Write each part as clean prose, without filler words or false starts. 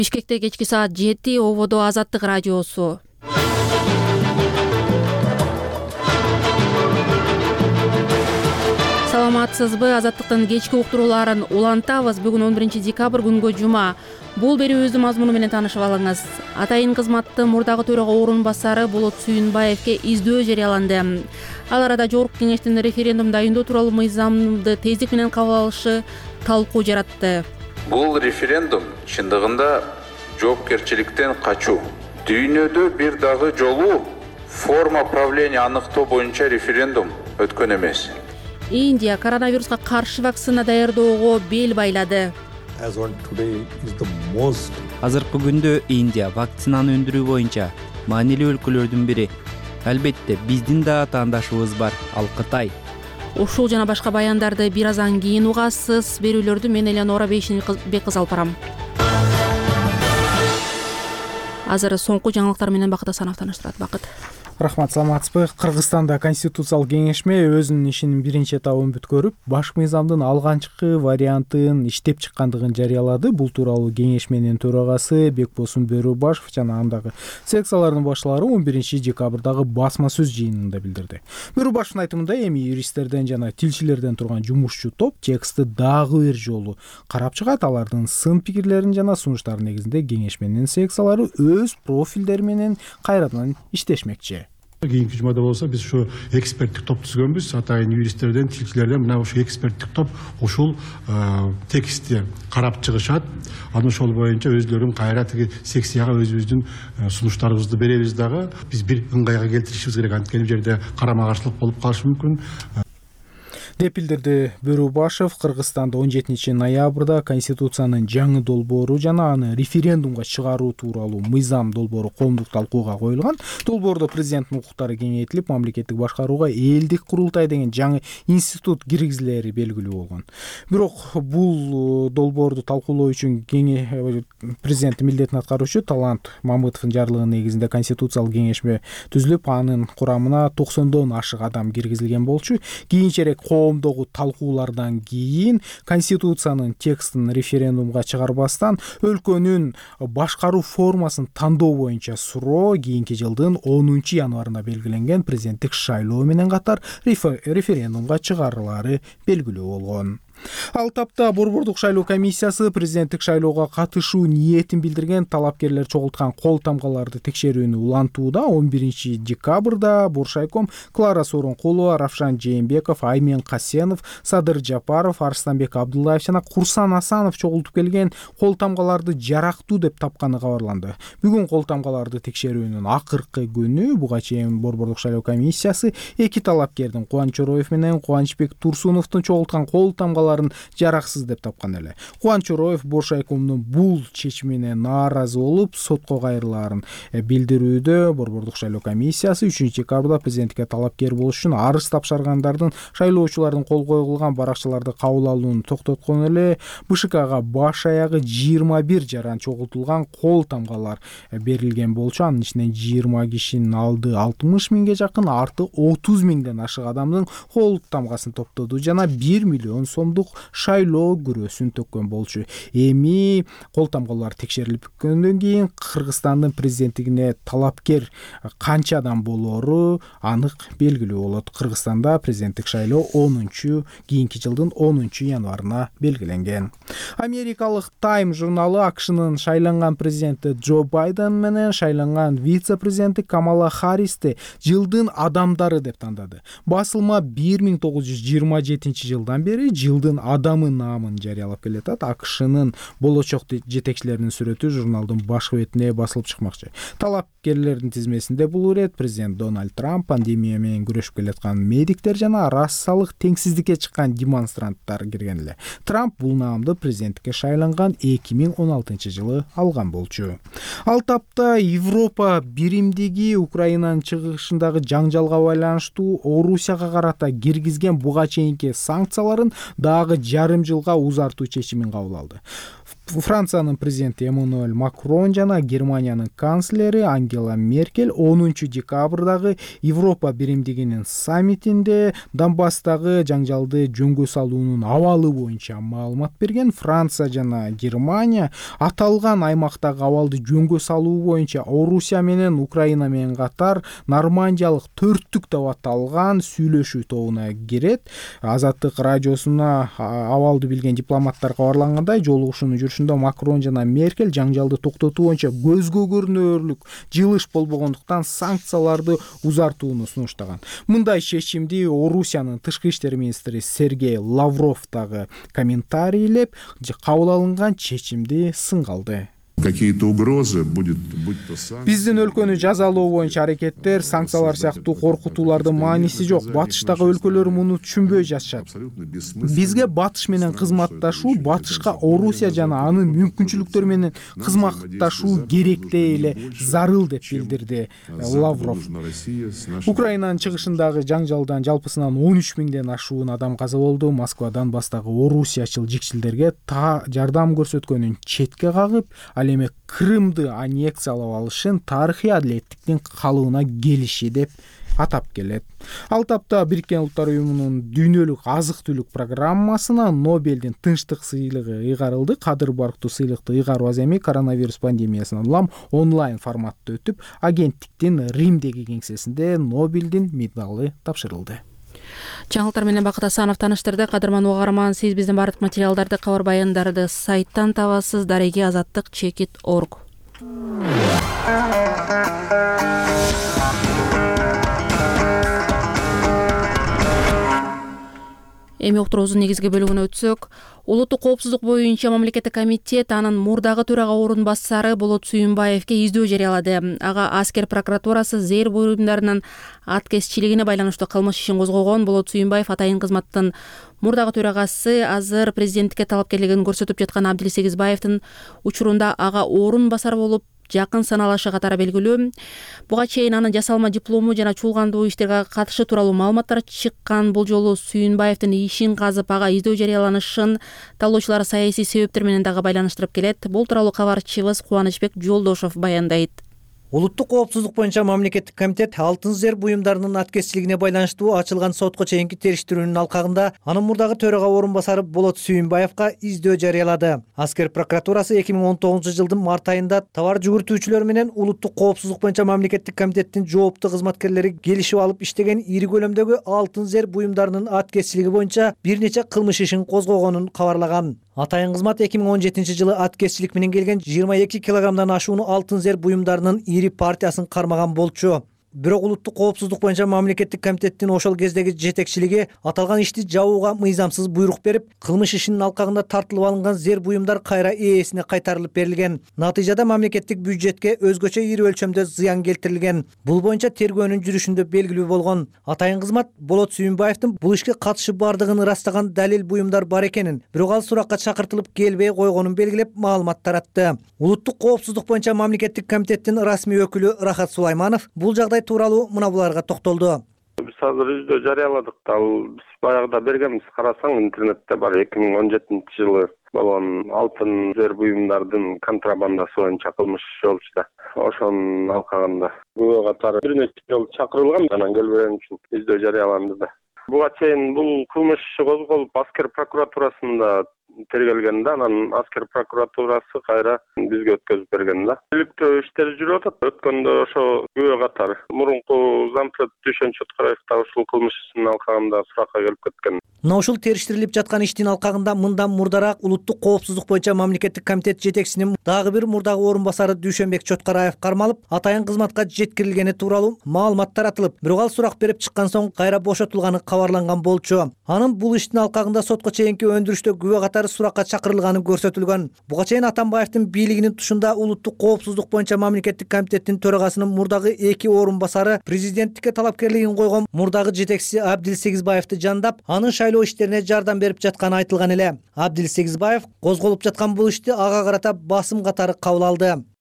Бишкекте кечки саат 7 ободо Азаттык радиосу. Саламатсызбы? Азаттыктын кечки уктурууларын улантабыз. Бүгүн 11 декабрь күнгө жума. Бул берүүбүздүн мазмуну менен таанышып алыңыз. Атайын кызматтын мурдагы төрага орун басары Болот Сүйүнбаевке издөө жарыяланды. Ал арада Жогорку Кеңештин референдум дайындоо тууралуу мыйзамды тездик менен кабыл алышы талкуу жаратты. Бул референдум чындыгында жоопкерчиликтен качуу. Дүйнөдө бир дагы жолу форма правления аныктоо боюнча референдум өткөн эмес. Индия коронавируска каршы вакцина даярдоого бел байлады. Азыркы күндө Индия вакцинаны өндүрүү боюнча маанилүү өлкөлөрдүн бири. Албетте, биздин да атаандашыбыз бар, ал Кытай. Ушул жана башка баяндарды бир аздан кийин угасыз. Берүүлөрдү мен Элеонора Беккызы алып барам. Азыр соңку жаңылыктар менен Бакыт Асанов тааныштырат. Бакыт. Рахмат, саламатсызбы? Кыргызстанда конституциялык кеңешме өзүнүн ишинин биринчи этабын бүткөрүп, баш мыйзамдын алганчкы вариантын иштеп чыккандыгын жарыялады. Бул тууралуу кеңешменин төрагасы Бекбосун Бөрөбашев жана андагы секциялардын башлары 11 декабрдагы басма сөз жыйынында билдирди. Бөрөбашевдин айтымында эми юристтерден жана тилчилерден турган жумушчу топ текстти дагы бир жолу карап чыгат. Алардын сын пикирлерин жана сунуштары негизинде кеңешменин секциялары өз профилдери менен кайрадан иштешмекчи. Кийинки жумада болсо биз ушу эксперттик топ түзгөнбүз. Атайын юристтерден, тилчилерден мына ушу эксперттик топ ушул текстти карап чыгышат. Аны ошол боюнча өздөрүн кайра тиги секцияга өзүбүздүн сунуштарыбызды беребиз дагы. Биз бир ыңгайга келтиришибиз керек. Анткени бул жерде карама каршылык болуп калышы мүмкүн. Деп билдирди Бөрөбашев. Кыргызстанда 17 ноябрда Конституциянын жаңы долбоору жана аны референдумга чыгаруу тууралуу мыйзам долбоору коомдук талкууга коюлган. Долбоордо президенттин укуктары кеңейтилип, мамлекеттик башкарууга элдик курултай деген жаңы институт киргизилери белгилүү болгон. Бирок бул долбоорду талкуулоо үчүн президенттин милдетин аткаруучу Талант Мамытовдун жарлыгы негизинде конституциялык кеңешме түзүлүп, анын курамына 90дон ашык адам киргизилген болчу. Кийинчерээк коомдогу талкуулардан кийин конституциянын текстин референдумга чыгарбастан өлкөнүн башкаруу формасын тандоо боюнча суроо кийинки жылдын 10 январында белгиленген президенттик шайлоо менен катар референдумга чыгарылары белгилүү болгон. Ал тапта Борбордук шайлоо комиссиясы президенттик шайлоого катышуу ниетин билдирген талапкерлер чогулткан кол тамгаларды текшерүүнү улантууда. 11 декабрда Боршайком Клара Сооронкулова, Равшан Жээнбеков, Аймен Касенов, Садыр Жапаров, Арыстанбек Абдуллаев жана Курсан Асанов чогултуп келген кол тамгаларды жарактуу деп тапканы кабарланды. Бүгүн кол тамгаларды текшерүүнүн акыркы күнү. Буга чейин Борбордук шайлоо комиссиясы эки талапкердин Кубаныч Ороев менен Кубанычбек Турсуновдун чогулткан кол тамгаларын жараксыз деп тапкан эле. Кубаныч Ороев Боршайкомдун бул чечимине нааразы болуп, сотко кайрылаарын билдирүүдө. Борбордук шайлоо комиссиясы 3 декабрда президенттикке талапкер болуш үчүн арыз тапшыргандардын шайлоочулардын кол койгулган баракчаларды кабыл алууну токтоткон эле. БШКга баш аягы 21 жаран чогултулган кол тамгалар берилген болчу. Анын ичинен 20 кишинин алды 60 миңге жакын, арты 30 миңден ашык адамдын кол тамгасын топтоду жана 1 миллион сомдук шайлоо күрөсүн төккөн болчу. Эми кол тамгалар текшерилип бүткөндөн кийин Кыргызстандын президенттигине талапкер канча адам болору анык белгилүү болот. Кыргызстанда президенттик шайлоо кийинки жылдын 10 январына белгиленген. Америкалык Time журналы АКШнын шайланган президенти Джо Байден менен шайланган вице-президенти Камала Харристи жылдын адамдары деп тандады. Басылма 1927 жылдан бери жылдын адамы наамын жарыялап келатат. АКШнын болочок жетекчилеринин сүрөтү журналдын башкы бетине басылып чыкмакчы. Талапкерлердин тизмесинде бул ирет президент Дональд Трамп, пандемия менен күрөшүп келаткан медиктер жана расалык теңсиздикке чыккан демонстранттар кирген эле. Трамп бул наамды президенттикке шайланган 2016 жылы алган болчу. Ал тапта Европа биримдиги Украинанын чыгышындагы жаңжалга байланыштуу Орусияга карата киргизген буга чейинки санкцияларын дагы жарым жылга узартуу чечимин кабыл алды. Франциянын президенти Эммануэль Макрон жана Германиянын канцлери Ангела Меркель 10 декабрдагы Европа биримдигинин саммитинде Донбасстагы жаңжалды жөнгө салуунун абалы боюнча маалымат берген. Франция жана Германия аталган аймактагы абалды жөнгө салуу боюнча Орусия менен Украина менен катар Нормандиялык төрттүк деп аталган сүйлөшүү тобуна кирет. Азаттык радиосуна абалды билген дипломаттар кабарлангандай, жолугушуунун жүрүшүндө Макрон жана Меркель жаңжалды токтотуу боюнча көзгө көрүнөрлүк жылыш болбогондуктан санкцияларды узартууну сунуштаган. Мындай чечимди Орусиянын тышкы иштер министри Сергей Лавров дагы комментарийлеп, кабыл алынган чечимди сынгалды. Какие-то угрозы будь то санкции. Биздин өлкөнү жазалоо боюнча аракеттер, санкциялар сыяктуу коркутуулардын мааниси жок. Батыштагы өлкөлөр муну түшүнбөй жатышат. Бизге Батыш менен кызматташуу, Батышка Орусия жана анын мүмкүнчүлүктөрү менен кызматташуу керектей эле зарыл деп билдирди Лавров. Украинанын чыгышындагы жаңжалдан жалпысынан 13 миңден ашуун адам каза болду. Москвадан бастагы орусиячыл жикчилдерге жардам көрсөткөнүн четке кагып, ал эми Крымды аннексиялап алышын тарыхый адилеттиктин калыбына келиши деп атап келет. Ал тапта Бириккен Улуттар Уюмунун дүйнөлүк азык-түлүк программасына Нобелдин тынчтык сыйлыгы ыйгарылды. Кадыр барктуу сыйлыкты ыйгаруу эми коронавирус пандемиясынан улам онлайн форматта өтүп, агенттиктин Римдеги кеңсесинде Нобелдин медалы тапшырылды. Жаңылыктар менен Бакыт Асанов таныштырды. Кадырман угарман, сиз биздин бардык материалдарды, кабар баяндарды сайттан табасыз. Дареги azatlyk.org. Эми уктуруубуздун негизги бөлүгүнө өтсөк, улуттук коопсуздук боюнча мамлекеттик комитет анын мурдагы төрага орун басары Болот Сүйүнбаевке издөө жарыялады. Ага аскер прокуратурасы зээр буюмдарынын аткезчилигине байланыштуу кылмыш ишин козгогон. Болот Сүйүнбаев атайын кызматтын мурдагы төрагасы, азыр президенттикке талапкерлигин көрсөтүп жаткан Абдил Сегизбаевдин учурунда ага орун басар болуп жакын саналышы катары белгилүү. Буга чейин анын жасалма диплому жана чуулгандуу иштерге катышы тууралуу маалыматтар чыккан. Бул жолу Сүйүнбаевдин ишин казып, ага издөө жарыяланышын талоочулар саясий себептер менен дагы байланыштырып келет. Бул тууралуу кабарчыбыз Кубанычбек Жолдошов баяндайт. Улуттук коопсуздук боюнча мамлекеттик комитет алтын зер буюмдарынын аткезчилигине байланыштуу ачылган сотко чейинки териштирүүнүн алкагында анын мурдагы төрага орун басары Болот Сүйүнбаевка издөө жарыялады. Аскер прокуратурасы 2019-жылдын март айында товар жүгүртүүчүлөр менен улуттук коопсуздук боюнча мамлекеттик комитеттин жооптуу кызматкерлери келишип алып иштеген ири көлөмдөгү алтын зер буюмдарынын аткезчилиги боюнча бир нече кылмыш ишин козгогонун кабарлаган. Атайын кызмат 2017-жылы аткезчилик менен келген 22 килограммдан ашуун алтын зер буюмдарынын ири партиясын кармаган болчу. Бирок улуттук коопсуздук боюнча мамлекеттик комитеттин ошол кездеги жетекчилиги аталган ишти жабууга мыйзамсыз буйрук берип, кылмыш ишинин алкагында тартылып алынган зер буюмдар кайра ээсине кайтарылып берилген. Натыйжада мамлекеттик бюджетке өзгөчө ири өлчөмдө зыян келтирилген. Бул боюнча тергөөнүн жүрүшүндө белгилүү болгон. Атайын кызмат Болот Сүйүнбаевдин бул ишке катышы бардыгын ырастаган далил буюмдар бар экенин, бирок ал суракка чакыртылып келбей койгонун белгилеп маалымат таратты. Улуттук коопсуздук боюнча мамлекеттик комитеттин расмий өкүлү Рахат Сулайманов бул жагдай тууралуу мына буларга токтолду. Биз азыр издөө жарыяладык. Ал биз баягыда бергенбиз. Карасаң интернетте бар 2017-жылы болгон алтын зер буюмдардын контрабандасы боюнча кылмыш иши болчу да. Ошонун алкагында күбө катары бир нече жолу чакырылган, анан келбеген үчүн издөө жарыяланды да. Буга чейин бул кылмыш иши козголуп аскер прокуратурасында тергелген да, анан аскер прокуратурасы кайра бизге өткөзүп берген да. Иликтөө иштери жүрүп атат. Өткөндө ошо күбө катары мурунку зампред Дүйшөн Чоткараев да ушул кылмыш ишинин алкагында суракка келип кеткен. Мына ушул териштирилип жаткан иштин алкагында мындан мурдараак улуттук коопсуздук боюнча мамлекеттик комитет жетекчисинин дагы бир мурдагы орун басары Дүйшөнбек Чоткараев кармалып, атайын кызматка жеткирилгени тууралуу маалымат таратылып, бирок ал сурак берип чыккан соң кайра бошотулганы кабарланган болчу. Анын бул иштин алкагында сотко чейинки өндүрүштө күбө катары суракка чакырылганы көрсөтүлгөн. Буга чейин Атамбаевдин бийлигинин тушунда улуттук коопсуздук боюнча мамлекеттик комитеттин төрагасынын мурдагы 2 орун басары президенттикке талапкерлигин койгон мурдагы жетекчиси Абдил Сегизбаевди жандап, анын шайлоо иштерине жардам берип жатканы айтылган эле. Абдил Сегизбаев козголуп жаткан бул ишти ага карата басым катары кабыл алды.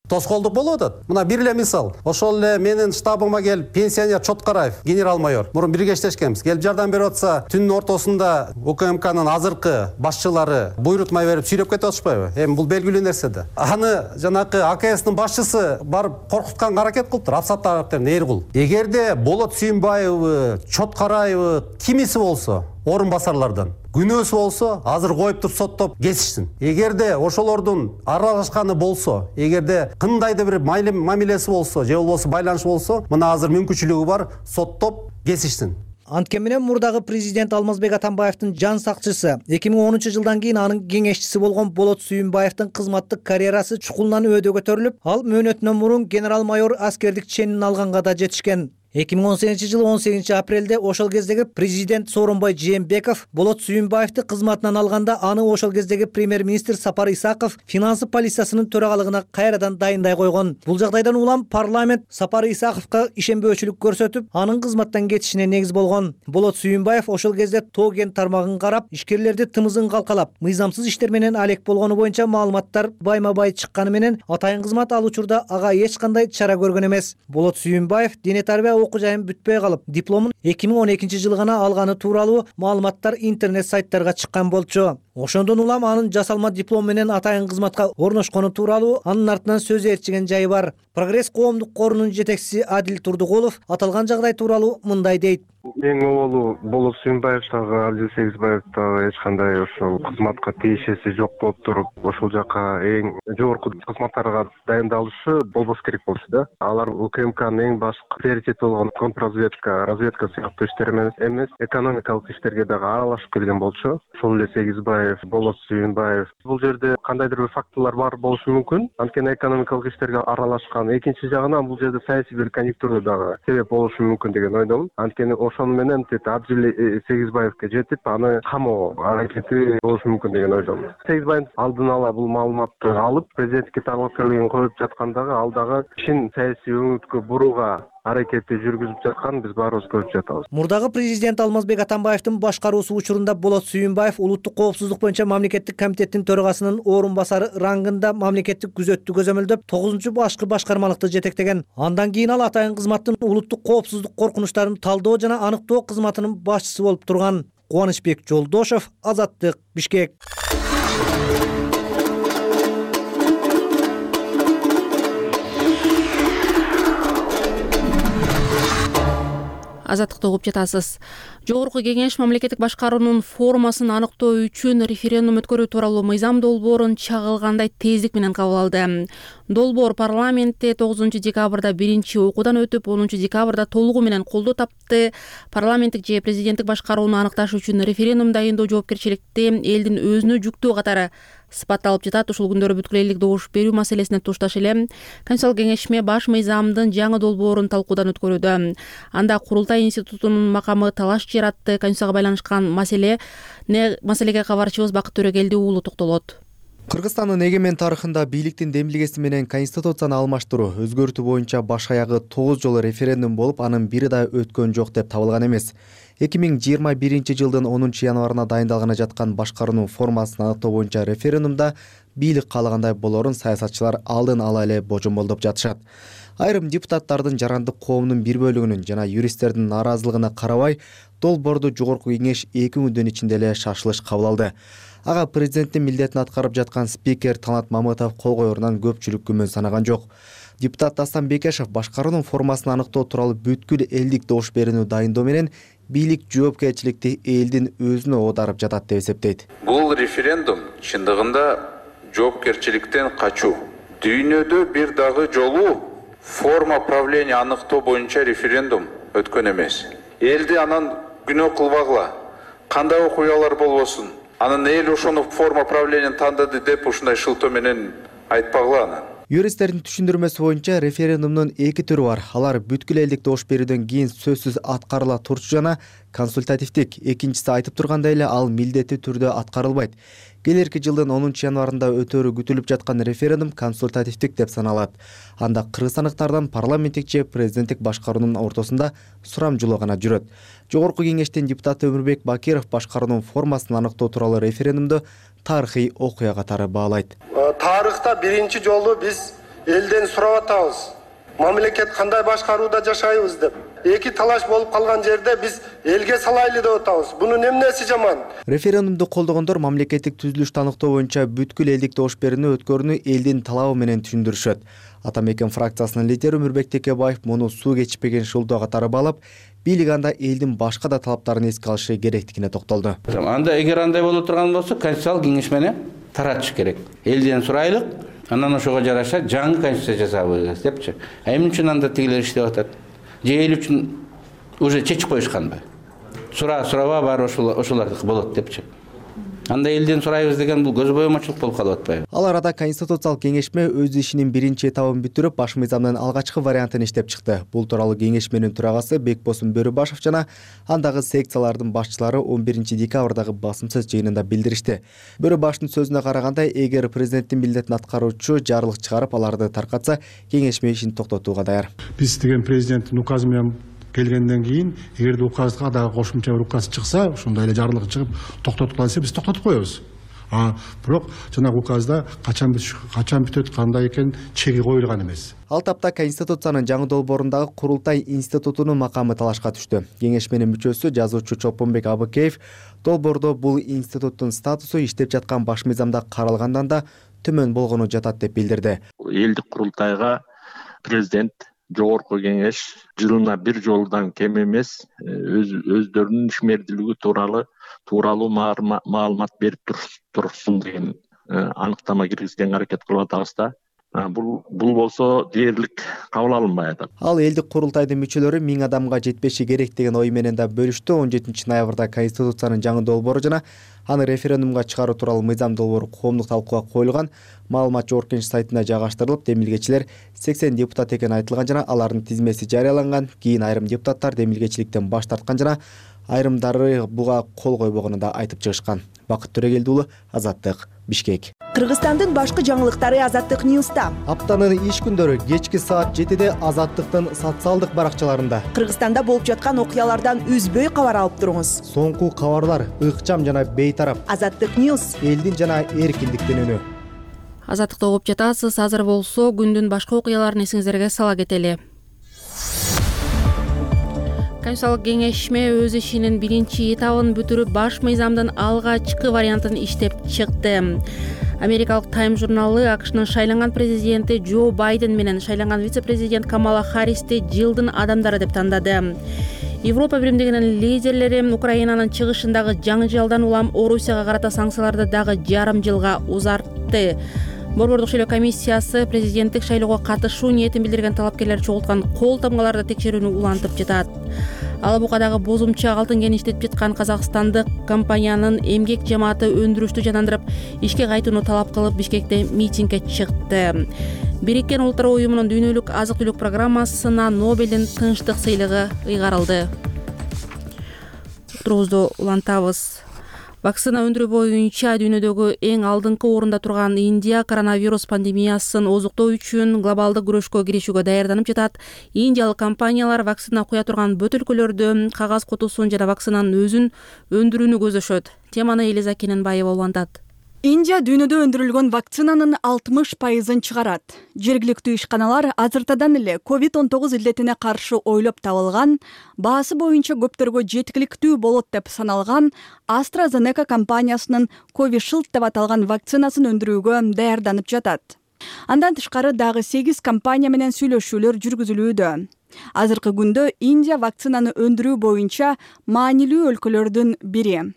тоскоолдук болуп атат. Мына бир эле мисал. Ошол эле менин штабыма келип пенсионер Чоткараев, генерал-майор, мурун бирге иштешкенбиз. Келип жардам берип атса, түндүн ортосунда УКМКнын азыркы башчылары буйрутмай берип сүйлөп кетип атышпайбы? Эми бул белгилүү нерсе да. Аны жанакы АКСтин башчысы барып коркутканга аракет кылыптыр. Апсат Агаптердин Эргул. Эгерде Болот Сүйүнбаевы, Чоткараевы кимиси болсо, орун басарлардан күнөөсү болсо, азыр коюп туруп соттоп кесишсин. Эгерде ошолордун аралашканы болсо, эгерде кындайдыр бир мамилеси болсо, же болбосо байланышы болсо, мына азыр мүмкүнчүлүгү бар, соттоп кесишсин. Анткени менен мурдагы президент Алмазбек Атамбаевдин жан сакчысы 2010-жылдан кийин анын кеңешчиси болгон Болот Сүйүнбаевдин кызматтык карьерасы чукулунан өйдө көтөрүлүп, ал мөөнөтүнөн мурун генерал-майор аскердик ченин алганга да жетишкен. 2018-жылы 18 апрелде ошол кездеги президент Сооронбай Жээнбеков Болот Сүйүнбаевди кызматынан алганда аны ошол кездеги премьер-министр Сапар Исаков финансы полициясынын төрагалыгына кайрадан дайындай койгон. Бул жагдайдан улам парламент Сапар Исаковго ишенбөөчүлүк көрсөтүп, анын кызматтан кетишине негиз болгон. Болот Сүйүнбаев ошол кезде Тоо кен тармагын карап, ишкерлерди тымызын калкалап, мыйзамсыз иштер менен алек болгону боюнча маалыматтар байма-бай чыкканы менен атайын кызмат ал учурда ага эч кандай чара көргөн эмес. Болот Сүйүнбаев дене тарбия окуу жайын бүтпөй калып, дипломун 2012-жылы гана алганы тууралуу маалыматтар интернет сайттарга чыккан болчу. Ошондон улам анын жасалма диплом менен атайын кызматка орношкону тууралуу анын артынан сөз ээрчиген жайы бар. Прогресс коомдук корунун жетекчиси Адил Турдугулов аталган жагдай тууралуу мындай дейт. Эң оболу Болот Сүйүнбаев дагы Абдил Сегизбаев дагы эч кандай ошол кызматка тиешеси жок болуп туруп, ошол жака эң жогорку кызматтарга дайындалышы болбош керек болчу да. Алар УКМКнын эң башкы приоритети болгон контрразведка, разведка сыяктуу иштер эмес, экономикалык иштерге дагы аралашып келген болчу. Ошол эле Сегизбаев, Болот Сүйүнбаев. Бул жерде кандайдыр бир фактылар бар болушу мүмкүн. Анткени экономикалык иштерге аралашкан. Экинчи жагынан бул жерде саясий бир конъюнктура дагы себеп болушу мүмкүн деген ойдомун. Анткени ошону менен Абдил Сегизбаевке жетип, аны камоо аракети болушу мүмкүн деген ойдомун. Сегизбаев алдын ала бул маалыматты алып, президенттикке талапкерлигин коюп жаткандагы ал дагы чын саясий өңүткө бурууга аракетти жүргүзүп жатканын биз баарыбыз көрүп жатабыз. Мурдагы президент Алмазбек Атамбаевдин башкаруусу учурунда Болот Сүйүнбаев улуттук коопсуздук боюнча мамлекеттик комитеттин төрагасынын орун басары рангында мамлекеттик күзөттү көзөмөлдөп 9-чу башкы башкармалыкты жетектеген. Андан кийин ал атайын кызматтын улуттук коопсуздук коркунучтарын талдоо жана аныктоо кызматынын башчысы болуп турган. Кубанычбек Жолдошев, Азаттык, Бишкек. Азаттыкты угуп жатасыз. Жогорку кеңеш мамлекеттик башкаруунун формасын аныктоо үчүн референдум өткөрүү тууралуу мыйзам долбоорун чагылгандай тездик менен кабыл алды. Долбоор парламентте 9-декабрда биринчи окуудан өтүп, 10-декабрда толугу менен колдоо тапты. Парламенттик же президенттик башкарууну аныкташ үчүн референдум дайындоо жоопкерчиликти элдин өзүнө жүктөө катары сыпатталып жатат. Ушул күндөрү бүткүл элдик добуш берүү маселесине тушташ эле Конституциялык кеңешме баш мыйзамдын жаңы долбоорун талкуудан өткөрүүдө. Анда курултай институтунун макамы талаш жаратты. Конституцияга байланышкан маселеге кабарчыбыз Бакыт Төрөгелди уулу токтолот. Кыргызстандын эгемен тарыхында бийликтин демилгеси менен конституцияны алмаштыруу, өзгөртүү боюнча баш аягы 9 жолу референдум болуп, анын бири да өткөн жок деп табылган эмес. 2021-жылдын 10-январына дайындалганы жаткан башкаруунун формасын аныктоо боюнча референдумда бийлик каалагандай болорун саясатчылар алдын ала эле божомолдоп жатышат. Айрым депутаттардын жарандык коомдун бир бөлүгүнүн жана юристтердин нааразылыгына карабай, долбоорду жогорку кеңеш 2 күндүн ичинде эле шашылыш кабыл алды. Ага президенттин милдетин аткарып жаткан спикер Талант Мамытов кол коерунан көпчүлүк күмөн санаган жок. Депутат Дастан Бекешев башкаруунун формасын аныктоо тууралуу бүткүл элдик добуш берүүнү дайындоо менен бийлик жоопкерчиликти элдин өзүнө оодарып жатат деп эсептейт. Бул референдум чындыгында жоопкерчиликтен качуу. Дүйнөдө бир дагы жолу форма правления аныктоо боюнча референдум өткөн эмес. Элди анан күнөө кылбагыла. Кандай окуялар болбосун. Анан эл ошону форма правлениянын тандады деп ушундай шылтоо менен айтпагыла анан. Юристтердин түшүндүрмөсү боюнча референдумдун 2 түрү бар. Алар бүткүл элдик добуш берүүдөн кийин сөзсүз аткарыла турчу жана консультативдик. Экинчиси айтып тургандай эле ал милдеттүү түрдө аткарылбайт. Келерки жылдын 10-январында өтөрү күтүлүп жаткан референдум консультативдик деп саналат. Анда кыргызстандыктардан парламенттик же президенттик башкаруунун ортосунда сурамжылоо гана жүрөт. Жогорку кеңештин депутаты Өмүрбек Бакиров башкаруунун формасын аныктоо тууралуу референдумду тарыхый окуя катары баалайт. Тарыхта биринчи жолу биз элден сурап атабыз. Мамлекет кандай башкарууда жашайбыз деп. Эки талаш болуп калган жерде биз элге салайлы деп атабыз. Бунун эмнеси жаман? Референдумду колдогондор мамлекеттик түзүлүштү аныктоо боюнча бүткүл элдик добуш берүүнү өткөрүүнү элдин талабы менен түшүндүрүшөт. Ата Мекен фракциясынын лидери Өмүрбек Текебаев муну суу кечпеген шылдоо катары балап, бийлик анда элдин башка да талаптарын эске алышы керектигине токтолду. Анда эгер андай боло турган болсо, конституциялык кеңеш менен таратыш керек. Элден сурайлык, анан ошого жараша жаңы конституция жасабыз депчи. Эмне үчүн анда тигилер иштеп атат? Же эл үчүн уже чечип коюшканбы? Сураба бар ошолордуку болот депчи. Анда элден сурайбыз деген бул көз боомочулук болуп калып атпайбы? Ал арада конституциялык кеңешме өз ишинин биринчи этабын бүтүрүп, баш мыйзамдын алгачкы вариантын иштеп чыкты. Бул тууралуу кеңешменин төрагасы Бекбосун Бөрүбашев жана андагы секциялардын башчылары 11 декабрдагы басымсыз жыйынында билдиришти. Бөрүбашевдин сөзүнө караганда, эгер президенттин милдетин аткаруучу жарлык чыгарып аларды таркатса, кеңешме ишин токтотууга даяр. Биз деген президенттин указы менен келгенден кийин, эгерде указга дагы кошумча бир указ чыкса, ошондой эле жарлык чыгып токтотула десе, биз токтотуп коебуз. Бирок жанагы указда качан бүтөт, кандай экен чеги коюлган эмес. Ал тапта Конституциянын жаңы долбоорундагы курултай институтунун макамы талашка түштү. Кеңешменин мүчөсү жазуучу Чолпонбек Абыкеев долбоордо бул институттун статусу иштеп жаткан баш мыйзамда каралгандан да төмөн болгону жатат деп билдирди. Элдик курултайга президент, жогорку кеңеш жылына бир жолудан кем эмес өздөрүнүн ишмердүүлүгү тууралуу маалымат берип турушсун деген аныктама киргизгенге аракет кылып атабыз да. Бул болсо дээрлик кабыл алынбай атат. Ал элдик курултайдын мүчөлөрү 1000 адамга жетпеши керек деген ой менен да бөлүштү. 17 ноябрда Конституциянын жаңы долбоору жана аны референдумга чыгаруу тууралуу мыйзам долбоору коомдук талкууга коюлган. Маалымат Жогорку сайтына жайгаштырылып, демилгечилер 80 депутат экени айтылган жана алардын тизмеси жарыяланган. Кийин айрым депутаттар демилгечиликтен баш тарткан жана айрымдары буга кол койбогонун да айтып чыгышкан. Бакыт Төрөгелди уулу, Азаттык, Бишкек. Кыргызстандын башкы жаңылыктары Азаттык Ньюста. Аптанын иш күндөрү кечки саат 7-де Азаттыктын социалдык баракчаларында. Кыргызстанда болуп жаткан окуялардан үзбөй кабар алып туруңуз. Соңку кабарлар ыкчам жана бейтарап. Азаттык Ньюс. Элдин жана эркиндиктин үнү. Азаттыкта угуп жатасыз. Азыр болсо күндүн башка окуяларын эсиңиздерге сала кетели. Конституциялык кеңешме өз ишинин биринчи этабын бүтүрүп, баш мыйзамдын алгачкы вариантын иштеп чыкты. Америкалык Time журналы АКШнын шайланган президенти Джо Байден менен шайланган вице-президент Камала Харристи жылдын адамдары деп тандады. Европа биримдигинин лидерлери Украинанын чыгышындагы жаңы-жалдан улам Орусияга карата санкцияларды дагы жарым жылга узартты. Борбордук шайлоо комиссиясы президенттик шайлоого катышуу ниетин билдирген талапкерлер чогулткан кол тамгаларды текшерүүнү улантып жатат. Алабукадагы бозумча алтын кенин иштетип жаткан казакстандык компаниянын эмгек жамааты өндүрүштү жандандырып, ишке кайтууну талап кылып Бишкекте митингге чыкты. Бириккен Улуттар уюмунун дүйнөлүк азык-түлүк программасына Нобелдин тынчтык сыйлыгы ыйгарылды. Турубузду улантабыз. Вакцина өндүрүү боюнча дүйнөдөгү эң алдыңкы орунда турган Индия коронавирус пандемиясын озуктоо үчүн глобалдык күрөшкө киришүүгө даярданып жатат. Индиялык компаниялар вакцина куя турган бөтөлкөлөрдү, кагаз кутусун жана вакцинанын өзүн өндүрүүнү көздөшөт. Теманы Элиза Кененбаева улантат. Индия дүйнөдө өндүрүлгөн вакцинанын 60%-ын чыгарат. Жергиликтүү ишканалар азыртадан эле COVID-19 илдетине каршы ойлоп табылган, баасы боюнча көптөргө жеткиликтүү болот деп саналган AstraZeneca компаниясынын Covishield деп аталган вакцинасын өндүрүүгө даярданып жатат. Андан тышкары дагы 8 компания менен сүйлөшүүлөр жүргүзүлүүдө. Азыркы күндө Индия вакцинаны өндүрүү боюнча маанилүү өлкөлөрдүн бири.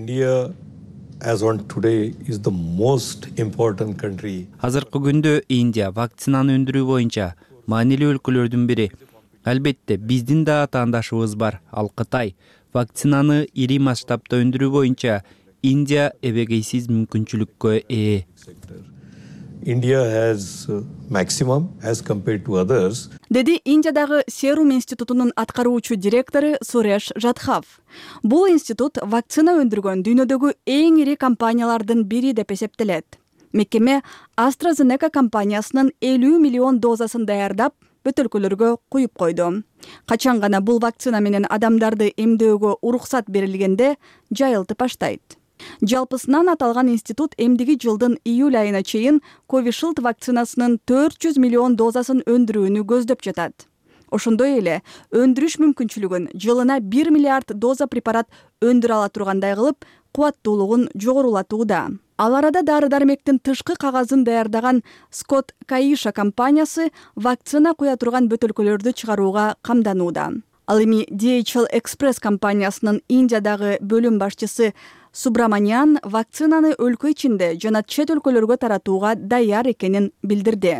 Азыркы күндө Индия вакцинаны өндүрүү боюнча маанилүү өлкөлөрдүн бири. Албетте, биздин да атаандашыбыз бар, ал Кытай. Вакцинаны ири масштабта өндүрүү боюнча Индия эбегейсиз мүмкүнчүлүккө ээ. India has maximum as compared to others. Деди Индиядагы Серум институтунун аткаруучу директору Суреш Жадхав. Бул институт вакцина өндүргөн дүйнөдөгү эң ири компаниялардын бири деп эсептелет. Мекеме AstraZeneca компаниясынын 50 миллион дозасын даярдап, бөтөлкөлөргө куюп койду. Качан гана бул вакцина менен адамдарды эмдөөгө уруксат берилгенде жайылтып баштайт. Жалпысынан аталган институт эмдиги жылдын июль айына чейин Covishield вакцинасынын 400 миллион дозасын өндүрүүнү көздөп жатат. Ошондой эле өндүрүш мүмкүнчүлүгүн жылына 1 миллиард доза препарат өндүрө ала тургандай кылып, кубаттуулугун жогорулатууда. Ал арада дары-дармектин тышкы кагазын даярдаган Scott Kaisha компаниясы вакцина куя турган бөтөлкөлөрдү чыгарууга камданууда. Ал эми DHL Express компаниясынын Индиядагы бөлүм башчысы Субраманян вакцинаны өлкө ичинде жана чет өлкөлөргө таратууга даяр экенин билдирди.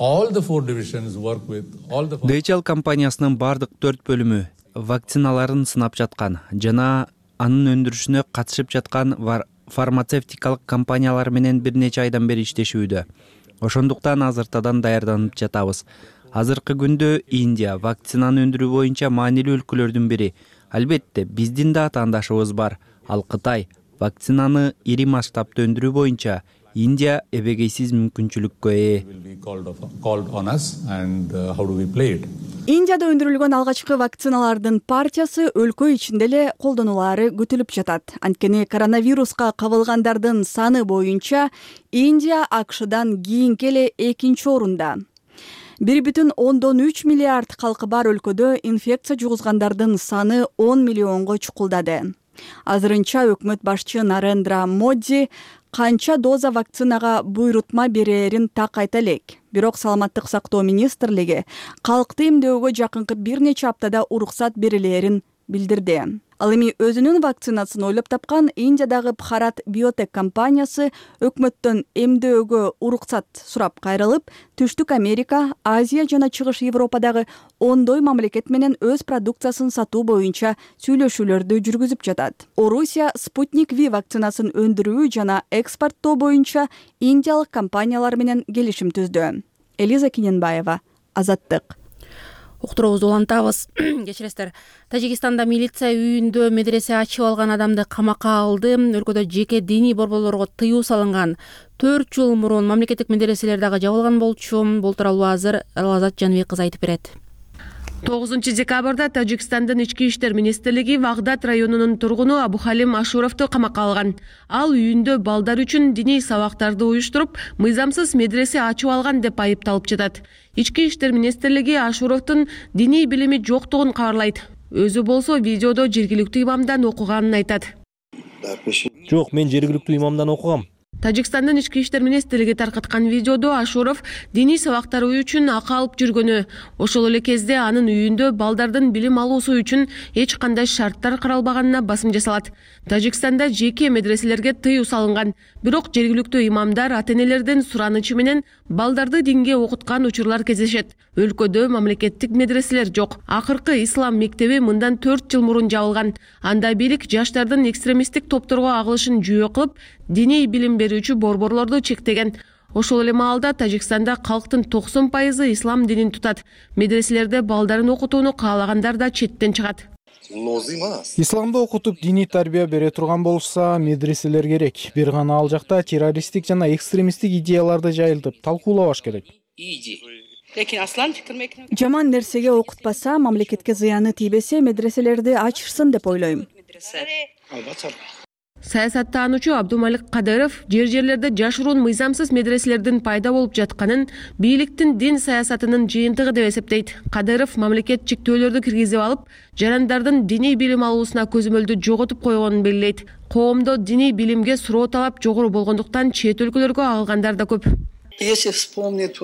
DHL компаниясынын бардык 4 бөлүмү вакциналарын сынап жаткан жана анын өндүрүшүнө катышып жаткан фармацевтикалык компаниялар менен бир нече айдан бери иштешүүдө. Ошондуктан азыртадан даярданып жатабыз. Азыркы күндө Индия вакцинаны өндүрүү боюнча маанилүү өлкөлөрдүн бири. Албетте, биздин да атаандашыбыз бар. Ал Кытай. Вакцинаны ири масштабта өндүрүү боюнча Индия эбегейсиз мүмкүнчүлүккө ээ. Индияда өндүрүлгөн алгачкы вакциналардын партиясы өлкө ичинде эле колдонулары күтүлүп жатат. Анткени коронавируска кабылгандардын саны боюнча Индия АКШдан кийинки эле 2-нчи орунда. 1,3 миллиард калкы бар өлкөдө инфекция жугузгандардын саны 10 миллионго чукулдады. Азырынча өкмөт башчы Нарендра Моди канча доза вакцинага буйрутма берерин так айта элек. Бирок Саламаттык сактоо министрлиги калкты эмдөөгө жакынкы бир нече аптада уруксат берилерин билдирди. Ал эми өзүнүн вакцинасын ойлоп тапкан Индиядагы Bharat Biotech компаниясы өкмөттөн эмдөөгө уруксат сурап кайрылып, Түштүк Америка, Азия жана Чыгыш Европадагы ондой мамлекет менен өз продукциясын сатуу боюнча сүйлөшүүлөрдү жүргүзүп жатат. Орусия Sputnik V вакцинасын өндүрүү жана экспорттоо боюнча индиялык компаниялар менен келишим түздү. Элиза Киненбаева, Азаттык. Уктуруубузду улантабыз. Кечиресиздер. Тажикстанда милиция үйүндө медресе ачып алган адамды камакка алды. Өлкөдө жеке диний борборлорго тыюу салынган. 4 жыл мурун мамлекеттик медреселер дагы жабылган болчу. Бул тууралуу азыр Алазат Жаныбек кызы айтып берет. 9 декабрда Тажикстандын ички иштер министрлиги Вагдат районунун тургуну Абухалим Ашуровду камакка алган. Ал үйүндө балдар үчүн диний сабактарды уюштуруп, мыйзамсыз медресе ачып алган деп айыпталып жатат. Ички иштер министрлиги Ашуровдун диний билими жоктугун кабарлайт. Өзү болсо видеодо жергиликтүү имамдан окуганын айтат. Жок, мен жергиликтүү имамдан окугам. Тажикстандын ички иштер министрлиги таркаткан видеодо Ашуров диний сабактары үчүн акы алып жүргөнү, ошол эле кезде анын үйүндө балдардын билим алуусу үчүн эч кандай шарттар каралбаганына басым жасалат. Тажикстанда жеке медреселерге тыюу салынган, бирок жергиликтүү имамдар ата-энелердин суранычы менен балдарды динге окуткан учурлар кездешет. Өлкөдө мамлекеттик медреселер жок. Акыркы ислам мектеби мындан 4 жыл мурун жабылган. Анда бийлик жаштардын экстремисттик топторго агылышын жүйө кылып, диний билим берүүчү борборлорду чектеген. Ошол эле маалда Тажикстанда калктын 90% ислам динин тутат. Медреселерде балдарын окутууну каалагандар да четтен чыгат. Исламды окутуп диний тарбия бере турган болса, медреселер керек. Бир гана ал жакта террористтик жана экстремисттик идеяларды жайылтып талкуулабаш керек. Жаман нерсеге окутпаса, мамлекетке зыяны тийбесе, медреселерди ачышсын деп ойлойм. Саясаттануучу Абдумалик Кадыров жер-жерлерде жашыруун мыйзамсыз медреселердин пайда болуп жатканын бийликтин дин саясатынын жыйынтыгы деп эсептейт. Кадыров мамлекет чектөөлөрдү киргизип алып, жарандардын диний билим алуусуна көзөмөлдү жоготуп койгонун белгилейт. Коомдо диний билимге суроо талап жогору болгондуктан чет өлкөлөргө агылгандар да көп. Если вспомнить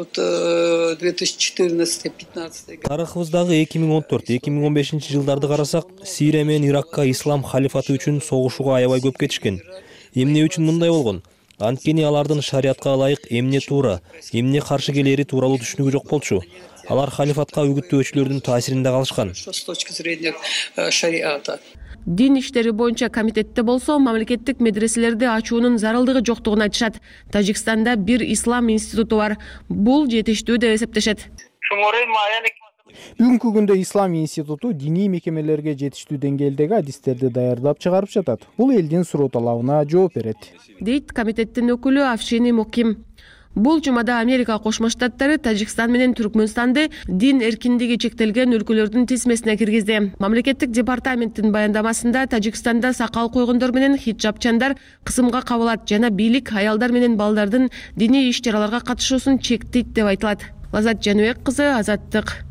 2014-15 тарыхыбыздагы 2014-2015 жылдарды карасак, Сирия менен Иракка ислам халифаты үчүн согушууга аябай көп кетишкен. Эмне үчүн мындай болгон? Анткени алардын шариатка ылайык эмне туура, эмне каршы келери тууралуу түшүнүгү жок болчу. Алар халифатка үгүттөөчүлөрдүн таасиринде калышкан. с точки зрения шариата. Дин иштери боюнча комитетте болсо мамлекеттик медреселерди ачуунун зарылдыгы жоктугун айтышат. Тажикстанда бир ислам институту бар. Бул жетиштүү деп эсептешет. Бүгүнкү күндө ислам институту диний мекемелерге жетиштүү деңгээлдеги адистерди даярдап чыгарып жатат. Бул элдин суроо талабына жооп берет, дейт комитеттин өкүлү Афшини Муким. Бул жумада Америка Кошмо Штаттары Тажикстан менен Түркмөнстанды дин эркиндиги чектелген өлкөлөрдүн тизмесине киргизди. Мамлекеттик департаменттин баяндамасында Тажикстанда сакал койгондор менен хиджабчандар кысымга кабылат жана бийлик аялдар менен балдардын диний иш-чараларга катышуусун чектейт деп айтылат. Лазат Жаныбек кызы, Азаттык.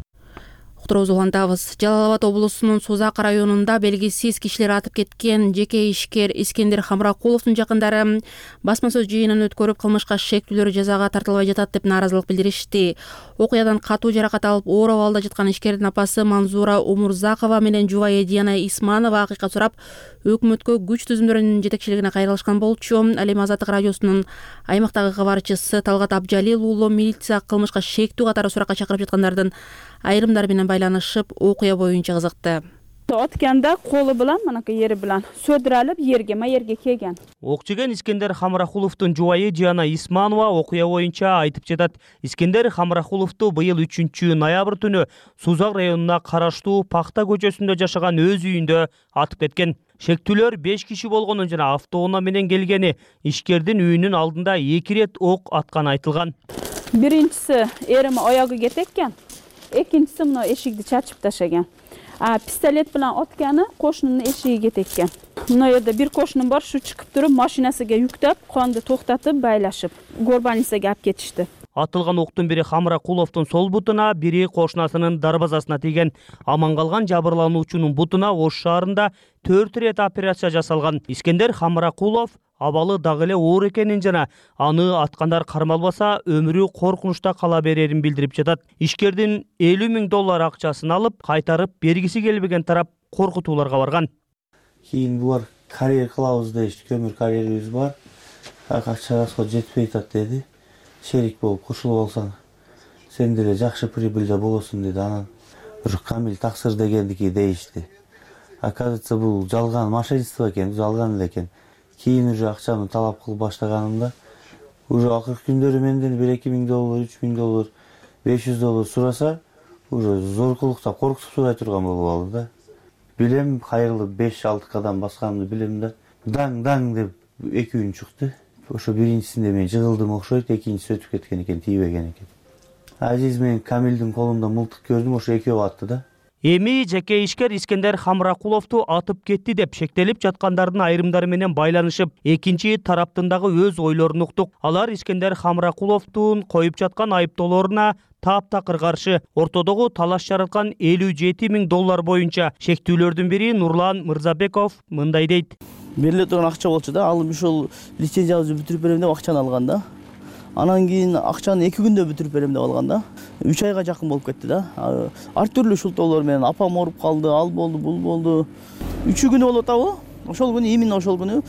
Улантабыз. Жалал Абад облусунун Созак районунда белгисиз кишилер атып кеткен жеке ишкер Искендер Хамракуловдун жакындары басма сөз жыйынын өткөрүп кылмышка шектүүлөр жазага тартылбай жатат деп нааразылык билдиришти. Окуядан катуу жаракат алып оор абалда жаткан ишкердин апасы Манзура Умурзакова менен жубайы Диана Исманова акыйкат сурап, өкмөткө күч түзүмдөрүнүн жетекчилигине кайрылышкан болчу. Ал эми Азаттык радиосунун аймактагы кабарчысы Талгат Абжалил уулу милиция кылмышка шектүү катары суракка чакырып жаткандардын айрымдары менен байланышып, окуя боюнча кызыкты. Отганда колу билан, манакы ери билан сөдүрөлүп ерге келген. Ок жеген Искендер Хамракуловдун жубайы Диана Исманова окуя боюнча айтып жатат. Искендер Хамракуловду быйыл 3 ноябрь түнү Сузак районуна караштуу Пакта көчөсүндө жашаган өз үйүндө атып кеткен. Шектүүлөр 5 киши болгонун жана автоунаа менен келгени ишкердин үйүнүн алдында 2 рет ок атканы айтылган. Биринчиси эрими аягы кеткен. Экинчиси мына эшикти чачып ташаган. Пистолет bilan otgani qo'shnining eshigiga tekkan. Mына yerda bir qo'shnim bor, shu chiqib turib mashinasiga yuktab, qonni to'xtatib, baylashib, Горбаницаga olib ketishdi. Атылган октун бири Хамракуловдун сол бутуна, бири кошунасынын дарбазасына тийген. Аман калган жабырлануучунун бутуна Ош шаарында 4 рет операция жасалган. Искендер Хамракулов абалы дагы эле оор экенин жана аны аткандар кармалбаса өмүрү коркунучта кала берерин билдирип жатат. Ишкердин $50,000 акчасын алып, кайтарып бергиси келбеген тарап коркутууларга барган. Кийин булар карьер кылабыз дешти, көмүр карьерибиз бар. Акча расход жетпей атат деди. Шерик болуп кошулуп алсаң, сен деле жакшы прибыльде болосуң деди. Анан бир Камил таксыр дегендики дейишти. Оказывается, бул жалган мошенничество экен, жалган эле экен. Кийин уже акчаны талап кылып баштаганымда, уже акыркы күндөрү менден $2,000, $3,000, $500 сураса, уже зоркулуктап коркутуп сурай турган болуп алды да. Билем, кайрылып 5-6 кадам басканымды билем да. Даң деп 2 үн чыкты. Ошо биринчисинде мен жыгылдым окшойт, экинчиси өтүп кеткен экен, тийбеген экен. Азиз менен Камилдин колунда мылтык көрдүм, ошо экөө атты да. Эми жеке ишкер Искендер Хамракуловду атып кетти деп шектелип жаткандардын айрымдары менен байланышып, экинчи тараптын дагы өз ойлорун уктук. Алар Искендер Хамракуловдун коюп жаткан айыптоолоруна таптакыр каршы. Ортодогу талаш жараткан $57,000 боюнча шектүүлөрдүн бири Нурлан Мырзабеков мындай дейт. Бериле турган акча болчу да, ал ушул лицензиябызды бүтүрүп берем деп акчаны алган да. Анан кийин акчаны 2 күндө бүтүрүп берем деп алган да. 3 айга жакын болуп кетти да. Ар түрлүү шултоолор менен апам ооруп калды, ал болду, бул болду. 3 күнү болуп атабы? Ошол күнү, именно ошол күнү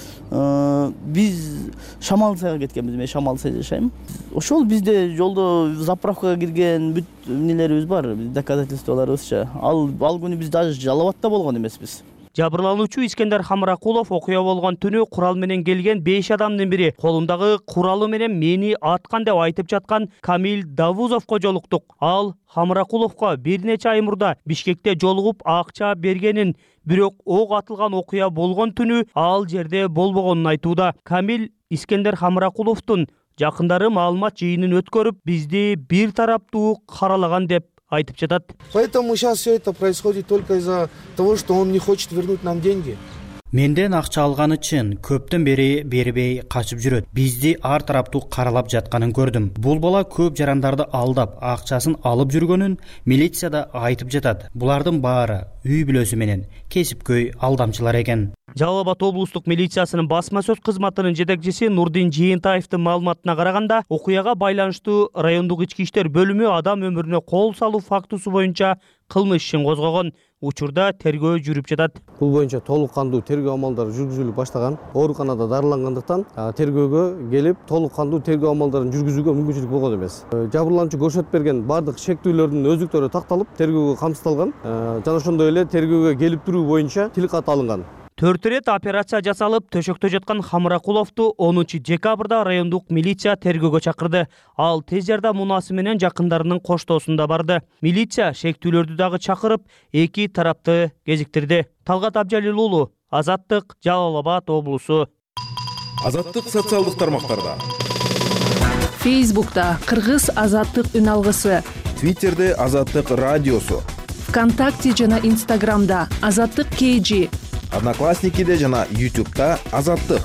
биз Шамал-Сайга кеткенбиз, мен Шамал-Сайда жашайм. Ошол бизде жолдо заправкага кирген бүт нелерибиз бар, доказательстволорубузча. Ал күнү биз даже Жалал Абадта болгон эмеспиз. Жабырлануучу Искендер Хамракулов окуя болгон түнү курал менен келген 5 адамдын бири колундагы куралы менен мени аткан деп айтып жаткан Камил Давузовго жолуктук. Ал Хамракуловго бир нече ай мурда Бишкекте жолугуп акча бергенин, бирок ок атылган окуя болгон түнү ал жерде болбогонун айтууда. Камил Искендер Хамракуловдун жакындары маалымат жыйынын өткөрүп, бизди бир тараптуу каралаган деп айтып жатат. Поэтому сейчас все это происходит только из-за того, что он не хочет вернуть нам деньги. Менден акча алганы үчүн көптөн бери бербей качып жүрөт. Бизди ар тараптуу каралап жатканын көрдүм. Бул бала көп жарандарды алдап, акчасын алып жүргөнүн милицияда айтып жатат. Булардын баары үй бүлөсү менен кесипкөй алдамчылар экен. Жалал Абад облустук милициясынын басма сөз кызматынын жетекчиси Нурдин Жыйынтаевдин маалыматына караганда, окуяга байланыштуу райондук ички иштер бөлүмү адам өмүрүнө кол салуу фактысы боюнча кылмыш ишин козгогон. Учурда тергөө жүрүп жатат. Бул боюнча толук кандуу тергөө амалдары жүргүзүлүп баштаган. Ооруканада дарылангандыктан тергөөгө келип, толук кандуу тергөө амалдарын жүргүзүүгө мүмкүнчүлүк болгон эмес. Жабырлануучу көрсөтүп берген бардык шектүүлөрдүн өзүктөрү такталып, тергөөгө камсыздалган. Жана ошондой эле тергөөгө келип туруу боюнча тил кат алынган. 4 рет операция жасалып, төшөктө жаткан Хамракуловду 10 декабрда райондук милиция тергөөгө чакырды. Ал тез жардам мунаасы менен жакындарынын коштоосунда барды. Милиция шектүүлөрдү дагы чакырып, эки тарапты кезиктирди. Талгат Абжалил уулу, Азаттык, Жалал Абад облусу. Азаттык социалдык тармактарда. Фейсбукта Кыргыз азаттык үн алгысы, Твиттерде Азаттык радиосу, ВКонтакте жана Инстаграмда Азаттык KG, Одноклассникиде жана YouTube'да Азаттык.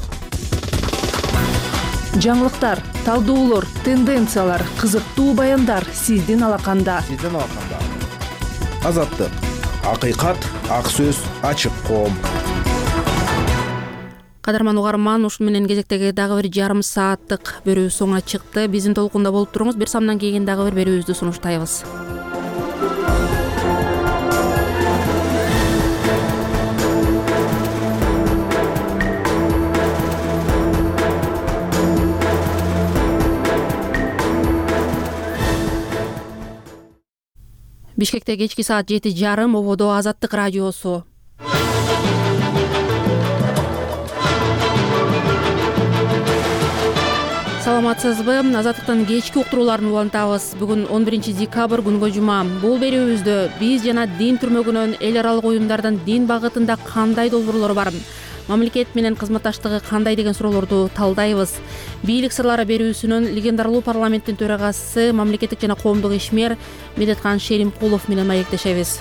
Жаңылыктар, талдоолор, тенденциялар, кызыктуу баяндар сиздин алаканда. Азаттык. Акыйкат, ак сөз, ачык коом. Кадарман угарман, ушун менен кезектеги дагы бир жарым сааттык берүү соңуна чыкты. Биздин толкунда болуп туруңуз. Бир самдан кийин дагы бир берүүбүздү сунуштайбыз. Бишкекте кечки саат 7:30, ободо Азаттык радиосу. Саламатсызбы? Азаттыктын кечки уктурууларын улантабыз. Бүгүн 11 декабрь күнгө жума. Бул берүүбүздө биз жана дин түрмөгүнөн эл аралык уюмдардын дин багытында кандай долбоорлору бар, мамлекет менен кызматташтыгы кандай деген суроолорду талдайбыз. Бийлик сырлары берүүсүнөн легендарлуу парламенттин төрагасы, мамлекеттик жана коомдук ишмер Медеткан Шеримкулов менен маектешебиз.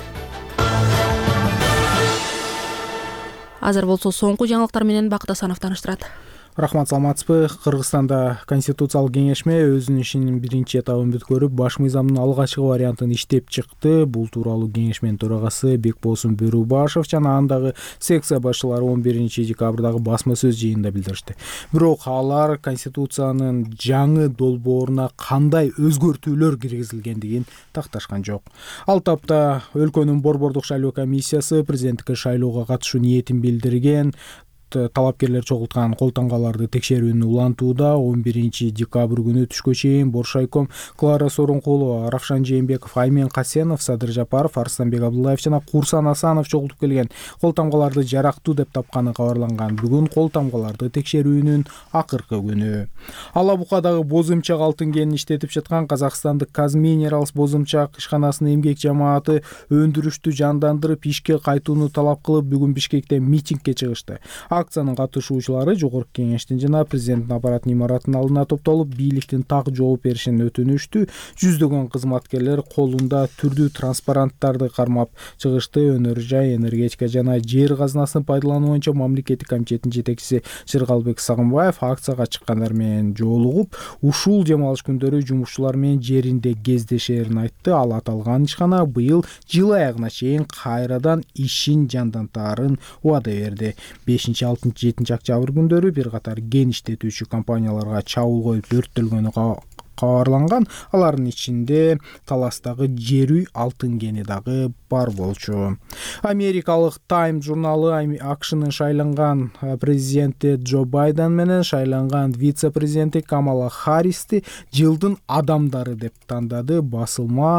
Азыр болсо соңку жаңылыктар менен Бакыт Асанов тааныштырат. Рахмат, саламатсызбы? Кыргызстанда конституциялык кеңешме өзүнүн ишинин биринчи этабын бүткөрүп, баш мыйзамдын алгачкы вариантын иштеп чыкты. Бул тууралуу кеңешменин төрагасы Бекболсун Бөрүбашев жана андагы секция башчылары 11 декабрдагы басма сөз жыйынында билдиришти. Бирок алар конституциянын жаңы долбооруна кандай өзгөртүүлөр киргизилгендигин такташкан жок. Ал тапта өлкөнүн борбордук шайлоо комиссиясы президенттикке шайлоого катышуу ниетин билдирген. Талапкерлер чогулткан кол тамгаларды текшерүүнү улантууда 11 декабрь күнү түшкө чейин Боршайком Клара Сооронкулова, Равшан Жээнбеков, Аймен Касенов, Садыр Жапаров, Арыстанбек Абдуллаев жана Курсан Асанов чогултуп келген. Кол тамгаларды жарактуу деп тапканы кабарланган. Бүгүн кол тамгаларды текшерүүнүн акыркы күнү. Ала Букадагы бозумчак алтын кенин иштетип жаткан Казакстандык Казминералс бозумчак ишканасынын эмгек жамааты өндүрүштү жандандырып, ишке кайтууну талап кылып, бүгүн Бишкекте митингге чыгышты. Акциянын катышуучулары Жогорку Кеңештин жана президенттин аппараттын имаратынын алдына топтолуп, бийликтин так жооп беришин өтүнүштү. Жүздөгөн кызматкерлер колунда түрдүү транспаранттарды кармап чыгышты. Өнөр жай, энергетика жана жер казынасын пайдалануу боюнча мамлекеттик комитеттин жетекчиси Жыргалбек Сагынбаев акцияга чыккандар менен жолугуп, ушул дем алыш күндөрү жумушчулар менен жеринде кездешерин айтты. Ал аталган ишкана быйыл жыл аягына чейин кайрадан ишин жандантаарын убада берди. 5-6-7 октябрь күндөрү бир катар кен иштетүүчү компанияларга чабуул коюп өрттөлгөнү кабарланган. Алардын ичинде Таластагы жер үй алтын кени дагы бар болчу. Америкалык Time журналы АКШнын шайланган президенти Джо Байден менен шайланган вице-президенти Камала Харристи жылдын адамдары деп тандады. Басылма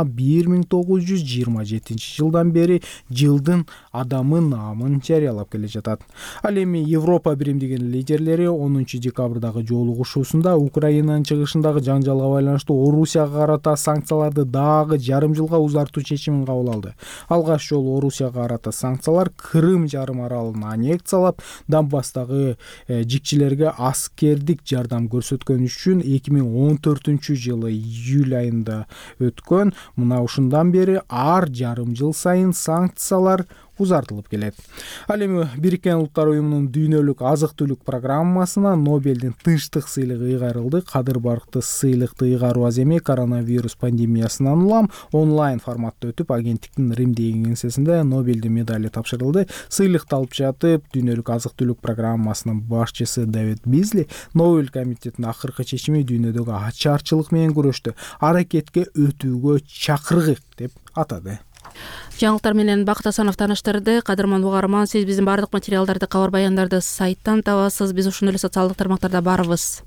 1927 жылдан бери жылдын адамы наамын жарыялап келе жатат. Ал эми Европа биримдигинин лидерлери 10 декабрдагы жолугушуусунда Украинанын чыгышындагы жанжалга байланыштуу Орусияга карата санкцияларды дагы жарым жылга узартуу чечимин кабыл алды. Алгаш жолу Орусияга карата санкциялар Крым жарым аралын аннексиялап, Донбасстагы жикчилерге аскердик жардам көрсөткөн үчүн 2014 жылы июль айында өткөн. Мына ушундан бери ар жарым жыл сайын санкциялар узартылып келет. Ал эми Бириккен Улуттар уюмунун дүйнөлүк азык-түлүк программасына Нобелдин тынчтык сыйлыгы ыйгарылды. Кадыр Баркты сыйлыкты ыйгаруу аз эми коронавирус пандемиясынан улам онлайн форматта өтүп, агенттиктин Римдеги кеңсесинде Нобелдин медали тапшырылды. Сыйлыкты алып жатып, дүйнөлүк азык-түлүк программасынын башчысы Давид Бизли Нобель комитетинин акыркы чечими дүйнөдөгү ачарчылык менен күрөштү аракетке өтүүгө чакыргык деп атады. Жаңылыктар менен Бакыт Асанов тааныштырды. Кадырман угарман, сиз биздин бардык материалдарды, кабар баяндарды сайттан табасыз. Биз ошондой эле социалдык тармактарда барбыз.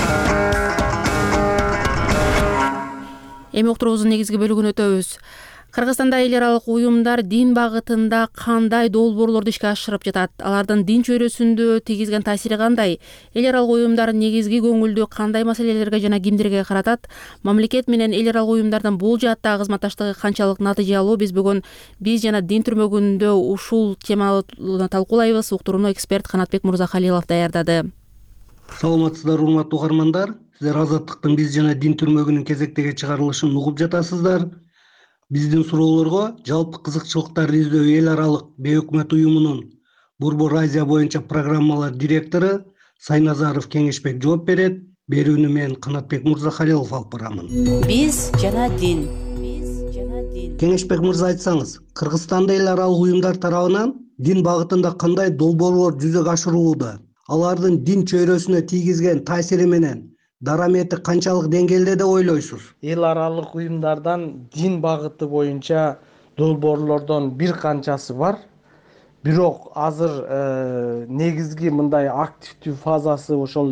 Эми уктуруубуздун негизги бөлүгүнө өтөбүз. Кыргызстанда эл аралык уюмдар дин багытында кандай долбоорлорду ишке ашырып жатат? Алардын дин чөйрөсүндө тийгизген таасири кандай? Эл аралык уюмдар негизги көңүлдү кандай маселелерге жана кимдерге каратат? Мамлекет менен эл аралык уюмдардын бул жааттагы кызматташтыгы канчалык натыйжалуу? Биз жана дин түрмөгүндө ушул теманы талкуулайбыз. Уктурууну эксперт Канатбек Мырзахалилов даярдады. Саламатсыздар, урматтуу угармандар. Сиздер Азаттыктын биз жана дин түрмөгүнүн кезектеги чыгарылышын угуп жатасыздар. Биздин суроолорго жалпы кызыкчылыктарды издөө эл аралык бейөкмөт уюмунун Борбор Азия боюнча программалар директору Сайназаров Кеңешбек жооп берет. Берүүнү мен Канатбек Мырзахалилов алып барамын. Биз жана дин. Кеңешбек мырза, айтсаңыз, Кыргызстанда эл аралык уюмдар тарабынан дин багытында кандай долбоорлор жүзөгө ашырылууда? Алардын дин чөйрөсүнө тийгизген таасири менен дарамети канчалык деңгээлде деп ойлойсуз? Эл аралык уюмдардан дин багыты боюнча долбоорлордон бир канчасы бар. Бирок азыр негизги мындай активдүү фазасы ошол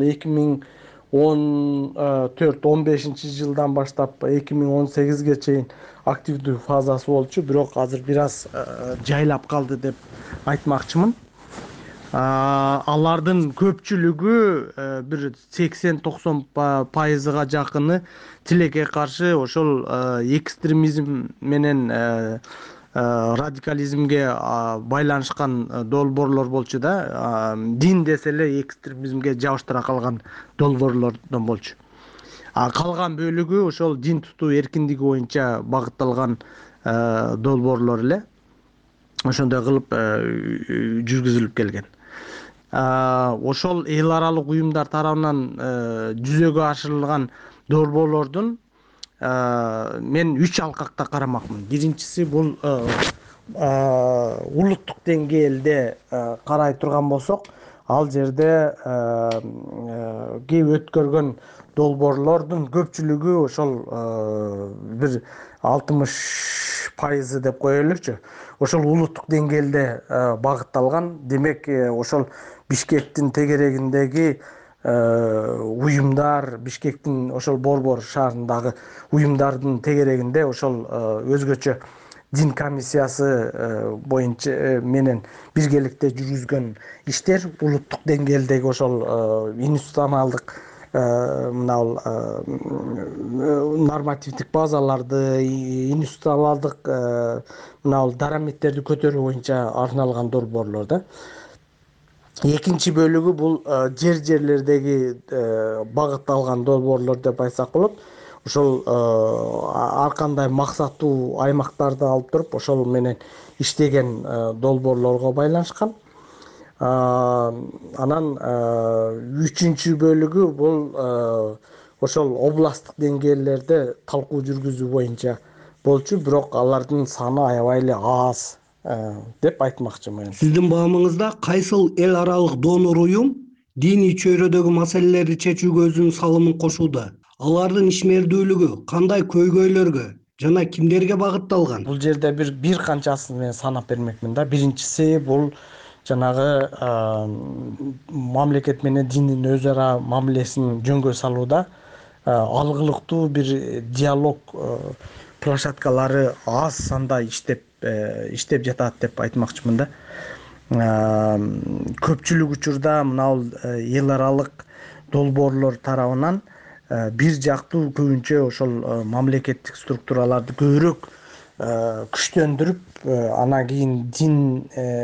2014-15 жылдан баштап 2018ге чейин активдүү фазасы болчу. Бирок азыр бир аз жайлап калды деп айтмакчымын. Алардын көпчүлүгү бир 80-90% жакыны тилекке каршы ошол экстремизм менен радикализмге байланышкан долбоорлор болчу да. Дин десе эле экстремизмге жабыштыра калган долбоорлордон болчу. Калган бөлүгү ошол дин тутуу эркиндиги боюнча багытталган долбоорлор эле. Ошондой кылып жүргүзүлүп келген. Ошол эл аралык уюмдар тарабынан жүзөгө ашырылган долбоорлордун мен 3 алкакта карамакмын. Биринчиси бул улуттук деңгээлде карай турган болсок, ал жерде кээ өткөргөн долбоорлордун көпчүлүгү ошол бир 60% деп коелучу. Ошол улуттук деңгээлде багытталган. Демек, ошол Бишкектин тегерегиндеги уюмдар, Бишкектин ошол Борбор шаарындагы уюмдардын тегерегинде ошол өзгөчө дин комиссиясы боюнча менен биргеликте жүргүзгөн иштер, улуттук деңгээлдеги ошол институционалдык нормативдик базаларды, институционалдык дараметтерди көтөрүү боюнча арналган долбоорлор да. Экинчи бөлүгү бул жерлердеги багытталган долбоорлор деп айтсак болот. Ошол ар кандай максаттуу аймактарды алып туруп, ошол менен иштеген долбоорлорго байланышкан. Анан үчүнчү бөлүгү бул ошол областтык деңгээлдерде талкуу жүргүзүү боюнча болчу, бирок алардын саны аябай эле аз деп айтмакчымын. Сиздин баамыңызда кайсыл эл аралык донор уюм диний чөйрөдөгү маселелерди чечүүгө өзүнүн салымын кошууда? Алардын ишмердүүлүгү кандай көйгөйлөргө жана кимдерге багытталган? Бул жерде бир канчасын мен санап бермекмин да. Биринчиси бул жанагы мамлекет менен диндин өз ара мамилесин жөнгө салууда алгылыктуу бир диалог площадкалары аз санда иштеп жатат деп айтмакчымын да. Көпчүлүк учурда мына эл аралык долбоорлор тарабынан бир жактуу көбүнчө ошол мамлекеттик структураларды көбүрөөк күчтөндүрүп, анан кийин дин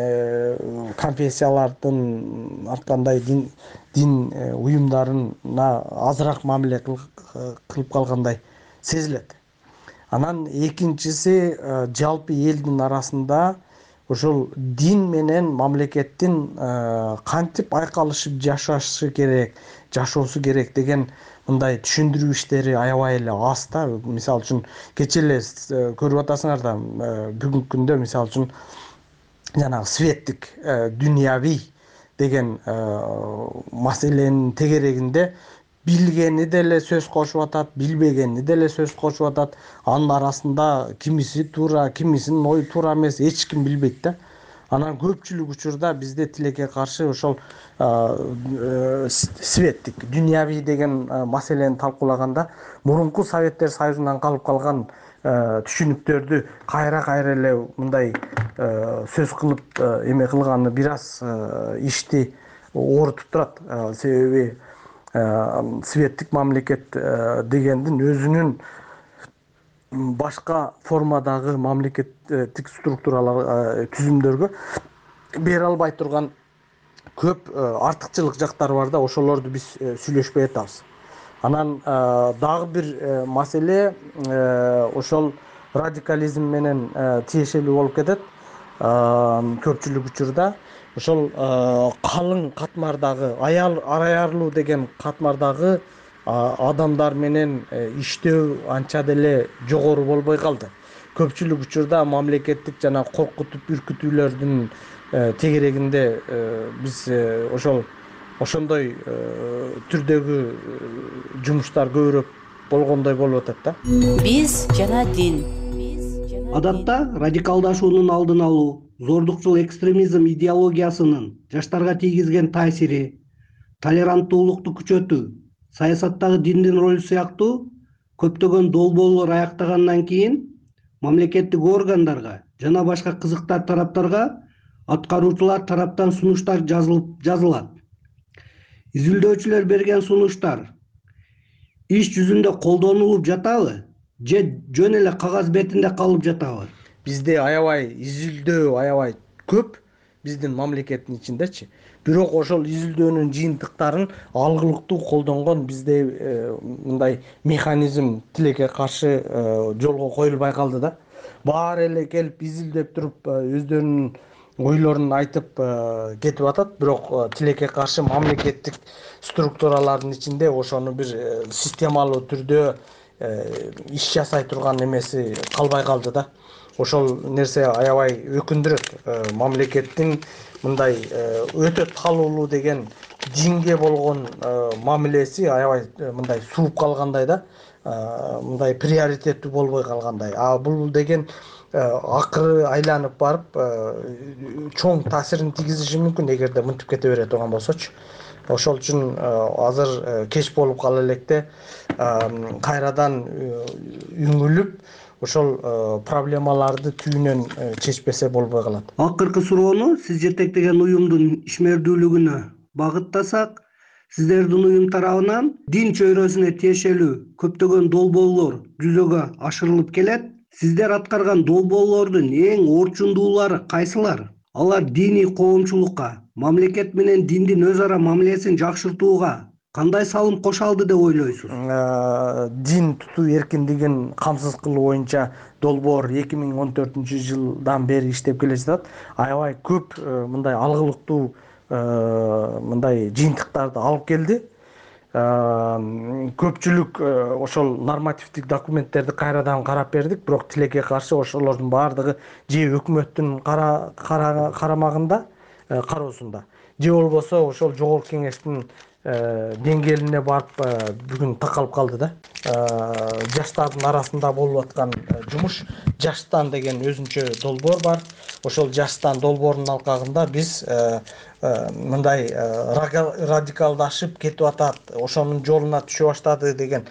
конфессиялардын арткандай дин уюмдарына азыраак мамиле кылып калгандай сезилет. Анан экинчиси жалпы элдин арасында ошол дин менен мамлекеттин кантип айкалышып жашоосу керек деген мындай түшүндүрүү иштери аябай эле аз да. Мисалы үчүн кечээ эле көрүп атасыңар да, бүгүнкү күндө мисалы үчүн жанагы светтик, дүйнөви деген маселенин тегерегинде билгени деле сөз кошуп атат, билбегени деле сөз кошуп атат. Анын арасында кимиси туура, кимисинин ою туура эмес, эч ким билбейт да. Анан көпчүлүк учурда бизде тилекке каршы ошол светтик, дүйнөви деген маселени талкуулаганда мурунку Советтер Союзунан калып калган түшүнүктөрдү кайра эле мындай сөз кылып эме кылганы бир аз ишти оорутуп турат. Себеби светтик мамлекет дегендин өзүнүн башка формадагы мамлекеттик структуралар түзүмдөргө бере албай турган көп артыкчылык жактары бар да, ошолорду биз сүйлөшпөй атабыз. Анан дагы бир маселе ошол радикализм менен тиешелүү болуп кетет. Көпчүлүк учурда ошол калың катмардагы аярлуу деген катмардагы адамдар менен иштөө анча деле жогору болбой калды. Көпчүлүк учурда мамлекеттик жана коркутуп үркүтүүлөрдүн тегерегинде биз ошондой түрдөгү жумуштар көбүрөөк болгондой болуп атат да. Биз жана дин. Адатта радикалдашуунун алдын алуу, зордукчул экстремизм идеологиясынын жаштарга тийгизген таасири, толеранттуулукту күчөтүү, саясаттагы диндин ролу сыяктуу көптөгөн долбоорлор аяктагандан кийин мамлекеттик органдарга жана башка кызыктар тараптарга аткаруучулар тараптан сунуштар жазылат. Изилдөөчүлөр берген сунуштар иш жүзүндө колдонулуп жатабы же жөн эле кагаз бетинде калып жатабы? Бизде аябай изилдөө аябай көп биздин мамлекеттин ичиндечи. Бирок ошол изилдөөнүн жыйынтыктарын алгылыктуу колдонгон бизде мындай механизм тилекке каршы жолго коюлбай калды да. Баары эле келип изилдеп туруп өздөрүнүн ойлорун айтып кетип атат, бирок тилекке каршы мамлекеттик структуралардын ичинде ошону бир системалуу түрдө иш жасай турган эмеси калбай калды да. Ошол нерсе аябай өкүндүрөт. Мамлекеттин мындай өтө талуулуу деген динге болгон мамилеси аябай мындай сууп калгандай да, мындай приоритеттүү болбой калгандай. Бул деген акыры айланып барып чоң таасирин тийгизиши мүмкүн эгерде мынтип кете бере турган болсочу. Ошол үчүн азыр кеч болуп кала электе кайрадан үңүлүп ошол проблемаларды түбүнөн чечпесе болбой калат. Акыркы суроону сиз жетектеген уюмдун ишмердүүлүгүнө багыттасак, сиздердин уюм тарабынан дин чөйрөсүнө тиешелүү көптөгөн долбоорлор жүзөгө ашырылып келет. Сиздер аткарган долбоорлордун эң орчундуулары кайсылар? Алар диний коомчулукка, мамлекет менен диндин өз ара мамилесин жакшыртууга кандай салым кошо алды деп ойлойсуз? Дин тутуу эркиндигин камсыз кылуу боюнча долбоор 2014-жылдан бери иштеп келе жатат. Аябай көп мындай алгылыктуу мындай жыйынтыктарды алып келди. Көпчүлүк ошол нормативдик документтерди кайрадан карап бердик, бирок тилекке каршы ошолордун баардыгы же өкмөттүн карамагында, кароосунда, же болбосо ошол жогорку кеңештин деңгээлине барып бүгүн такалып калды да. Жаштардын арасында болуп аткан жумуш Жаштан деген өзүнчө долбоор бар. Ошол Жаштан долбоорунун алкагында биз мындай радикалдашып кетип атат, ошонун жолуна түшө баштады деген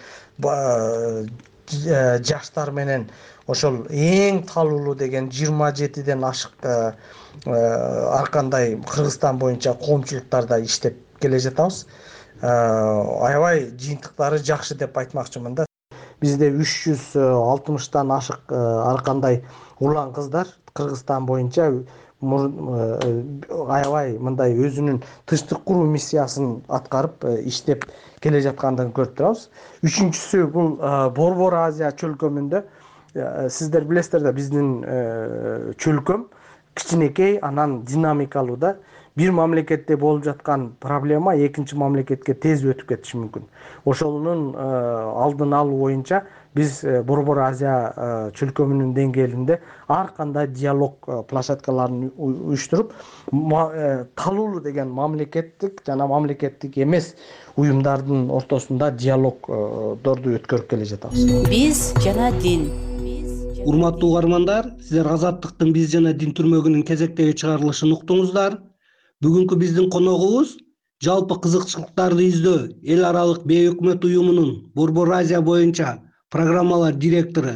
жаштар менен ошол эң талуулуу деген 27ден ашык ар кандай Кыргызстан боюнча коомчулуктарда иштеп келе жатабыз. Аябай жыйынтыктары жакшы деп айтмакчымын да. Бизде 360тан ашык ар кандай улан кыздар Кыргызстан боюнча аябай мындай өзүнүн тынчтык куруу миссиясын аткарып иштеп келе жаткандыгын көрүп турабыз. Үчүнчүсү бул Борбор Азия чөлкөмүндө сиздер билесиздер да, биздин чөлкөм кичинекей, анан динамикалуу да. Бир мамлекетте болуп жаткан проблема экинчи мамлекетке тез өтүп кетиши мүмкүн. Ошонун алдын алуу боюнча биз Борбор Азия чөлкөмүнүн деңгээлинде ар кандай диалог площадкаларын уюштуруп, талуулуу деген мамлекеттик жана мамлекеттик эмес уюмдардын ортосунда диалогдорду өткөрүп келе жатабыз. Биз жана дин. Урматтуу угармандар, сиздер Азаттыктын Биз жана дин түрмөгүнүн кезектеги чыгарылышын уктуңуздар. Бүгүнкү биздин коногубуз жалпы кызыкчылыктарды издөө эл аралык бейөкмөт уюмунун Борбор Азия боюнча программалар директору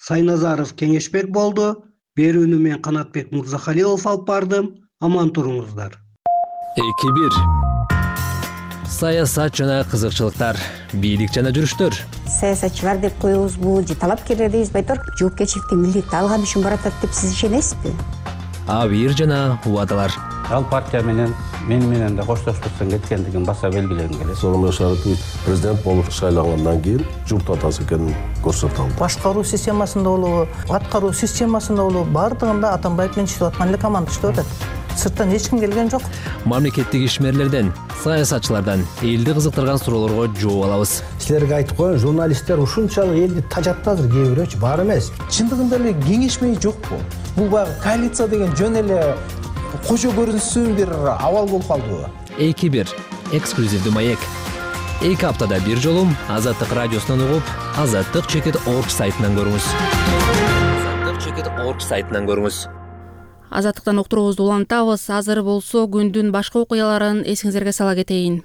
Сайназаров Кеңешбек болду. Берүүнү мен Канатбек Мырзахалилов алып бардым. Аман туруңуздар. 2-1. Саясат жана кызыкчылыктар, бийлик жана жүрүштөр. Саясатчылар деп коебуз, бул же талапкерлер дейбиз, байтор жоопкерчиликти милдетти алган үчүн баратат деп сиз ишенесизби? Абийир жана убадалар. Ал партия мени менен да коштошпостон кеткендигин баса белгилегим келет. Сооронбай Шарипович президент болуп шайлангандан кийин журт атасы экенин көрсөтө алды. Башкаруу системасында болобу, аткаруу системасында болобу, бардыгында Атамбаев менен иштеп аткан эле команда иштеп атат. Сырттан эч ким келген жок. Мамлекеттик ишмерлерден, саясатчылардан элди кызыктырган суроолорго жооп алабыз. Силерге айтып коеюн, журналисттер ушунчалык элди тажатты азыр кээ бирөөчү, бар эмес. Чындыгында эле кеңешмей жокпу? Бул баягы коалиция деген жөн эле кожо көрүнүшсүн бир абал болуп калдыбы? 2-1. Эксклюзивдүү маек. 2 аптада бир жолу Азаттык радиосунан угуп, azattik.org сайтынан көрүңүз. azattik.org сайтынан көрүңүз. Азаттыктан уктуруубузду улантабыз. Азыр болсо күндүн башка окуяларын эсиңизерге сала кетейин.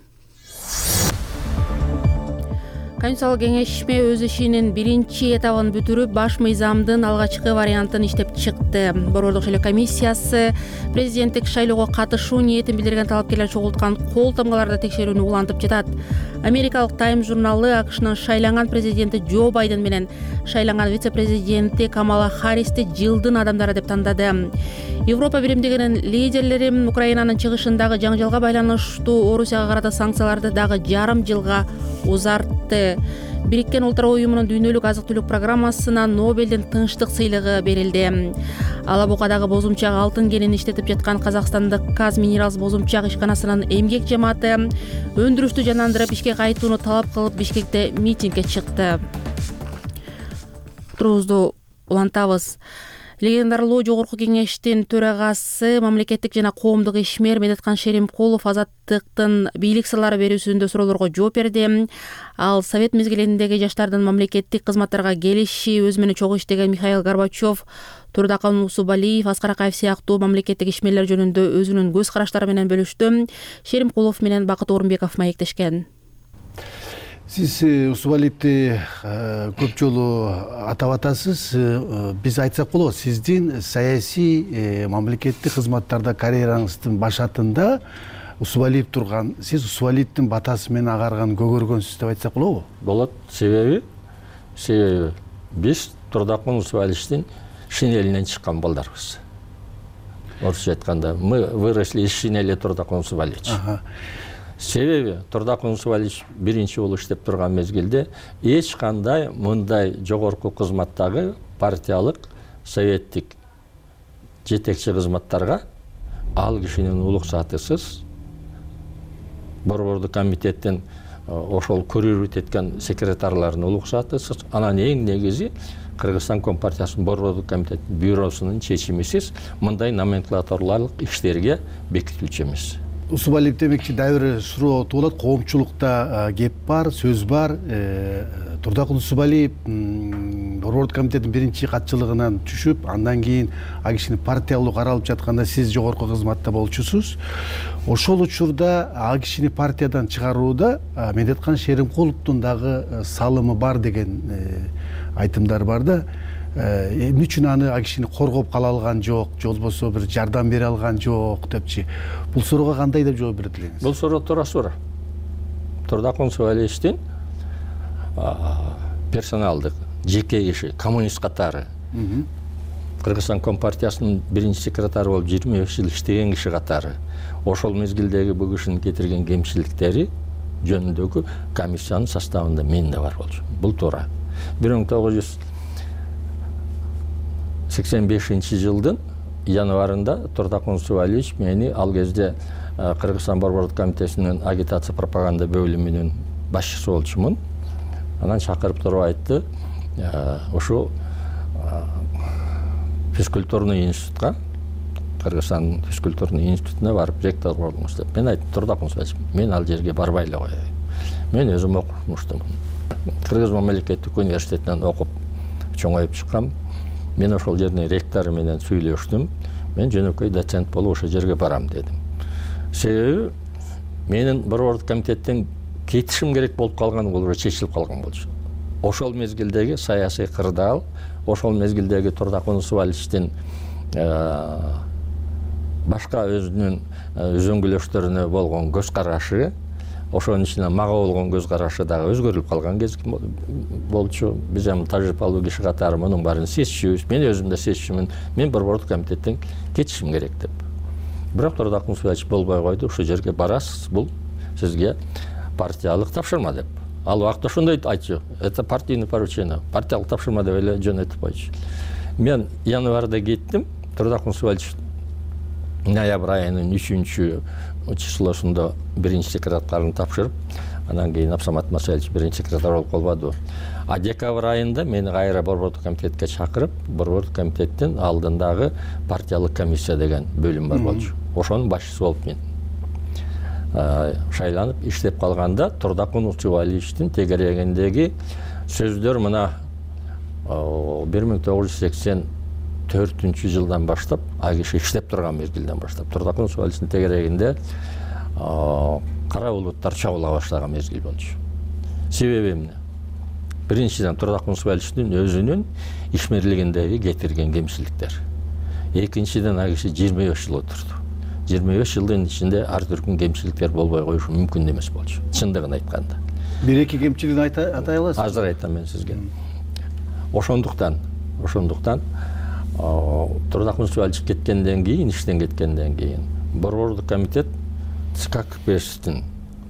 Конституциялык кеңешме өз ишинин биринчи этабын бүтүрүп, баш мыйзамдын алгачкы вариантын иштеп чыкты. Борбордук шайлоо комиссиясы президенттик шайлоого катышуу ниетин билдирген талапкерлер чогулткан кол тамгаларды текшерүүнү улантып жатат. Америкалык Times журналы АКШнын шайланган президенти Джо Байден менен шайланган вице-президенти Камала Харристи жылдын адамдары деп тандады. Европа биримдигинин лидерлери Украинанын чыгышындагы жаңжалга байланыштуу Орусияга карата санкцияларды дагы жарым жылга узартты. Бириккен Улуттар уюмунун дүйнөлүк азык-түлүк программасына Нобелдин тынчтык сыйлыгы берилди. Алабукадагы бозумчак алтын кенин иштетип жаткан казакстандык Казминералс бозумчак ишканасынын эмгек жамааты өндүрүштү жандандырып ишке кайтууну талап кылып Бишкекте митингге чыкты. Турубузду улантабыз. Легендарлуу Жогорку кеңештин төрагасы, мамлекеттик жана коомдук ишмер Медеткан Шеримкулов азаттыктын бийлик сырлары берүүсүндө суроолорго жооп берди. Ал совет мезгилиндеги жаштардын мамлекеттик кызматтарга келиши, өзү менен чогуу иштеген Михаил Горбачев, Турдакан Усубалиев, Аскар Акаев сыяктуу мамлекеттик ишмерлер жөнүндө өзүнүн көз караштары менен бөлүштү. Шеримкулов менен Бакыт Орунбеков маектешкен. Сиз Усубалиевди көп жолу атап атасыз. Биз айтсак болот, сиздин саясий мамлекеттик кызматтарда карьераңыздын башатында Усубалиев турган. Сиз Усубалиевдин батасы менен агарган көгөргөнсүз деп айтсак болобу? Болот. Себеби биз Турдакман Усубалиевдин шинелинен чыккан балдарбыз. Орусча айтканда, мы выросли из шинели Турдакман Усубалиевич. Себеби Турдакман Усубалиевич биринчи болуп иштеп турган мезгилде эч кандай мындай жогорку кызматтагы партиялык, советтик жетекчи кызматтарга ал кишинин уруксатысыз борбордук комитеттин ошол көрүүрүт эткен секретарларынын уруксатысыз, анан эң негизи Кыргызстан Компартиясынын борбордук комитет бюросунун чечимисиз мындай номенклатурларлык иштерге бекитилчү эмес. Усубалиев демекчи дагы бир суроо туулат. Коомчулукта кеп бар, сөз бар. Турдакман Усубалиев борбордук комитеттин биринчи катчылыгынан түшүп, андан кийин ал кишини партиялуу каралып жатканда сиз жогорку кызматта болчусуз. Ошол учурда ал кишини партиядан чыгарууда Медеткан Шеримкуловдун дагы салымы бар деген айтымдар бар да. Эмне үчүн аны ал кишини коргоп кала алган жок, же болбосо бир жардам бере алган жок депчи. Бул суроого кандай деп жооп берет элеңиз? Бул суроо туура суроо. Турдакман Усубалиевдин персоналдык жеке киши, коммунист катары Кыргызстан Компартиясынын биринчи секретары болуп 25 жыл иштеген киши катары ошол мезгилдеги бул кишинин кетирген кемчиликтери жөнүндөгү комиссиянын составында мен да бар болчумун. Бул туура. 1985 жылдын январында Турдакман Усубалиевич мени ал кезде Кыргызстан борбордук комитетинин агитация пропаганда бөлүмүнүн башчысы болчумун. Анан чакырып туруп айтты, ошо физкультурный институтка, Кыргызстан физкультурный институтуна барып ректор болуңуз деп. Мен айттым, Турдакман Усубалиевич, мен ал жерге барбай эле коеюн. Мен өзүм окумуштумун. Кыргыз мамлекеттик университетинен окуп чоңоюп чыккам. Мен ошол жердин ректору менен сүйлөштүм. Мен жөнөкөй доцент болуп ошол жерге барам дедим. Себеби менин борбордук комитеттен кетишим керек болуп калган, бул чечилип калган болчу. ошол мезгилдеги саясий кырдаал, ошол мезгилдеги Турдак Унусубаличтин башка өзүнүн үзөңгүлөштөрүнө болгон көз карашы, ошонун ичинде мага болгон көз карашы дагы өзгөрүлүп калган кез болчу. Биз эми тажрыйбалуу киши катары мунун баарын сезчүбүз. Мен өзүм да сезчүмүн. Мен борбордук комитеттен кетишим керек деп. Бирок Турдак Унусубалич болбой койду. Ушул жерге барасыз, бул сизге партиялык тапшырма деп. Ал убакта ошондой айтчу. Это партийный поручение. Партиялык тапшырма деп эле жөнөтүп койчу. Мен январда кеттим. Турдак Унусубалич ноябрь айынын 3 числосунда биринчи секретарын тапшырып, анан кийин Абсамат Масалич биринчи секретар болуп калбады. А декабрь айында мени кайра борбордук комитетке чакырып, борбордук комитеттин алдындагы партиялык комиссия деген бөлүм бар болчу. Ошонун башчысы болуп мен шайланып иштеп калганда Турдак Унусубаличтин тегерегиндеги сөздөр мына 1984 жылдан баштап, ал киши иштеп турган мезгилден баштап Турдак Унусубаличтин тегерегинде кара булуттар чагыла баштаган мезгил болчу. Себеби эмне? Биринчиден Турдак Унусубаличтин өзүнүн ишмерлигиндеги кетирген кемчиликтер. Экинчиден ал киши 25 жыл отурду. 25 жылдын ичинде ар түркүн кемчиликтер болбой коюшу мүмкүн эмес болчу. Чындыгын айтканда. Бир-эки кемчилигин айтай аласыз? Азыр айтам мен сизге. Ошондуктан Турдак Унусубалич кеткенден кийин, иштен кеткенден кийин борбордук комитет ЦК КПСстин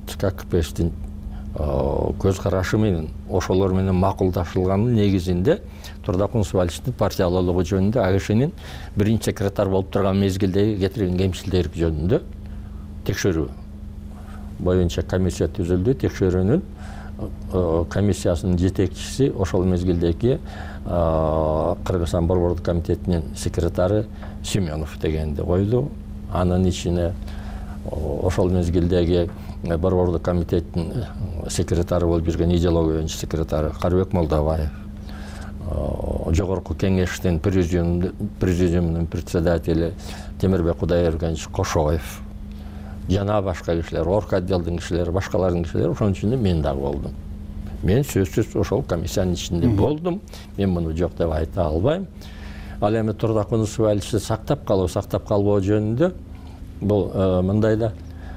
көз карашы менен ошолор менен макулдашылганын негизинде Турдак Унусубаличтин партиялуулугу жөнүндө ал кишинин биринчи секретар болуп турган мезгилдеги кетирген кемчиликтер жөнүндө текшерүү боюнча комиссия түзүлдү. Текшерүүнүн комиссиясынын жетекчиси ошол мезгилдеги Кыргызстан борбордук комитетинин секретары Семенов дегенди койду. Анын ичине ошол мезгилдеги борбордук комитеттин секретары болуп жүргөн идеология боюнча секретары Карыбек Молдобаев, жогорку кеңештин президиумунун председатели Темирбек Кудайбергенович Кошоев жана башка кишилер, орг отделдин кишилери, башкалардын кишилери, ошонун ичинде мен дагы болдум. Мен сөзсүз ошол комиссиянын ичинде болдум. Мен муну жок деп айта албайм. Ал эми Турдак Унусубаличти сактап калбоо жөнүндө бул мындай да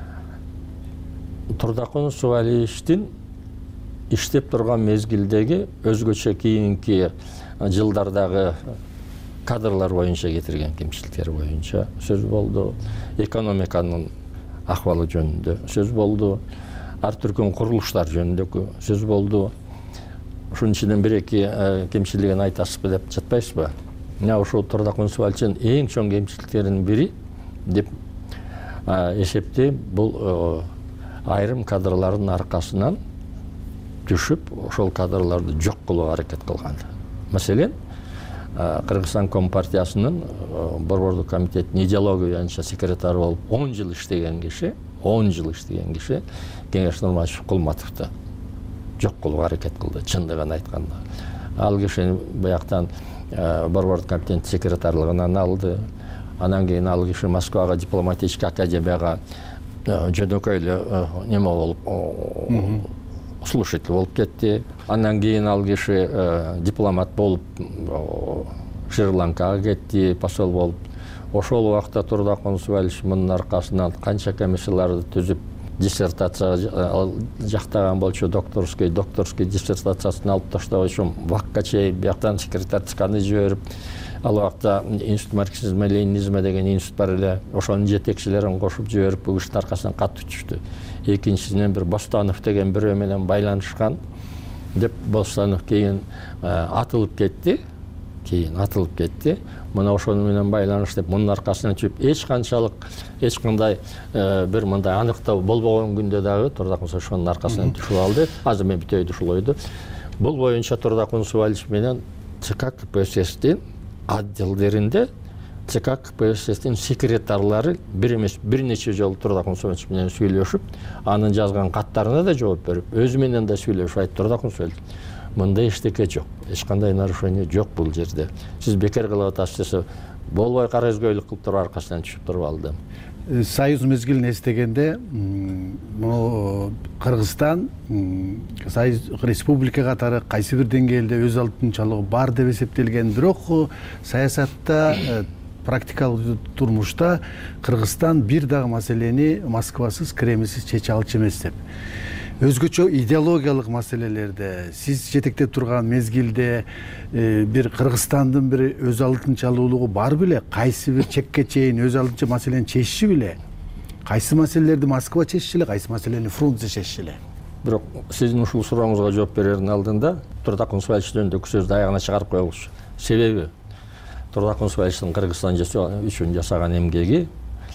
Турдак Унусубаличтин иштеп турган мезгилдеги өзгөчө кийинки жылдардагы кадрлар боюнча кетирген кемчиликтери боюнча сөз болду. Экономиканын акыбалы жөнүндө сөз болду. Ар түркүн курулуштар жөнүндө сөз болду. Ошонун ичинен бир-эки кемчилигин айтасызбы деп жатпайсызбы? Мына ошол Турдак Унусубаличтин эң чоң кемчиликтеринин бири деп эсептейм, бул айрым кадрлардын аркасынан түшүп, ошол кадрларды жок кылууга аракет кылган. Маселен, Кыргызстан Компартиясынын борбордук комитеттин идеология боюнча секретары болуп 10 жыл иштеген киши Кеңеш Нурматович Кулматовду жок кылууга аракет кылды, чындыгын айтканда. Ал киши бияктан борбордук комитеттин секретарлыгынан алды. Анан кийин ал киши Москвага дипломатический академияга жөнөкөй эле неме болуп слушатель болуп кетти. Андан кийин ал киши дипломат болуп Шри-Ланкага кетти, посол болуп. Ошол убакта Турдак Унусубалич мунун аркасынан канча комиссияларды түзүп, диссертация жактаган болчу, докторский диссертациясын алып таштабай ошо вакка чейин бияктан секретарь ЦКны жиберип, ал убакта институт марксизма ленинизма деген институт бар эле, ошонун жетекчилерин кошуп жиберип, бул кишинин аркасынан катуу түштү. Экинчисинен бир Бостанов деген бирөө менен байланышкан деп Бостанов кийин атылып кетти. Мына ошону менен байланыш деп мунун аркасынан чүп эч кандай бир мындай аныктоо болбогон күндө дагы Турдак Унусубалич ошонун аркасынан түшүп алды. Азыр мен бүтөйдү ушулойду. Бул боюнча Турдак Унусубалич менен ЦК КПССтин отделдеринде ЦК КПССтин секретарлары бир эмес бир нече жолу Турдак Унусубалич менен сүйлөшүп, анын жазган каттарына да жооп берип, өзү менен да сүйлөшүп айтты: Турдак Унусубалич, мындай эчтеке жок, эч кандай нарушение жок бул жерде. Сиз бекер кылып атасыз десе, болбой кара өзгөйлүк кылып туруп аркасынан түшүп туруп алдым. союз мезгилин эстегенде муну Кыргызстан союз республика катары кайсы бир деңгээлде өз алдынчалыгы бар деп эсептелген, бирок саясатта практикалык турмушта Кыргызстан бир дагы маселени Москвасыз, Кремльсиз чече алчу эмес деп. Өзгөчө идеологиялык маселелерде сиз жетектеп турган мезгилде бир Кыргызстандын бир өз алдынчалуулугу бар беле? Кайсы бир чекке чейин өз алдынча маселени чечиши беле? Кайсы маселелерди Москва чечиши эле, кайсы маселени Фрунзе чечиши эле? Бирок сиздин ушул сурооңузга жооп берердин алдында Турда Кунсубалич жөнүндөгү сөздү аягына чыгарып коелучу. Себеби Турда Кунсубаличтин Кыргызстан үчүн жасаган эмгеги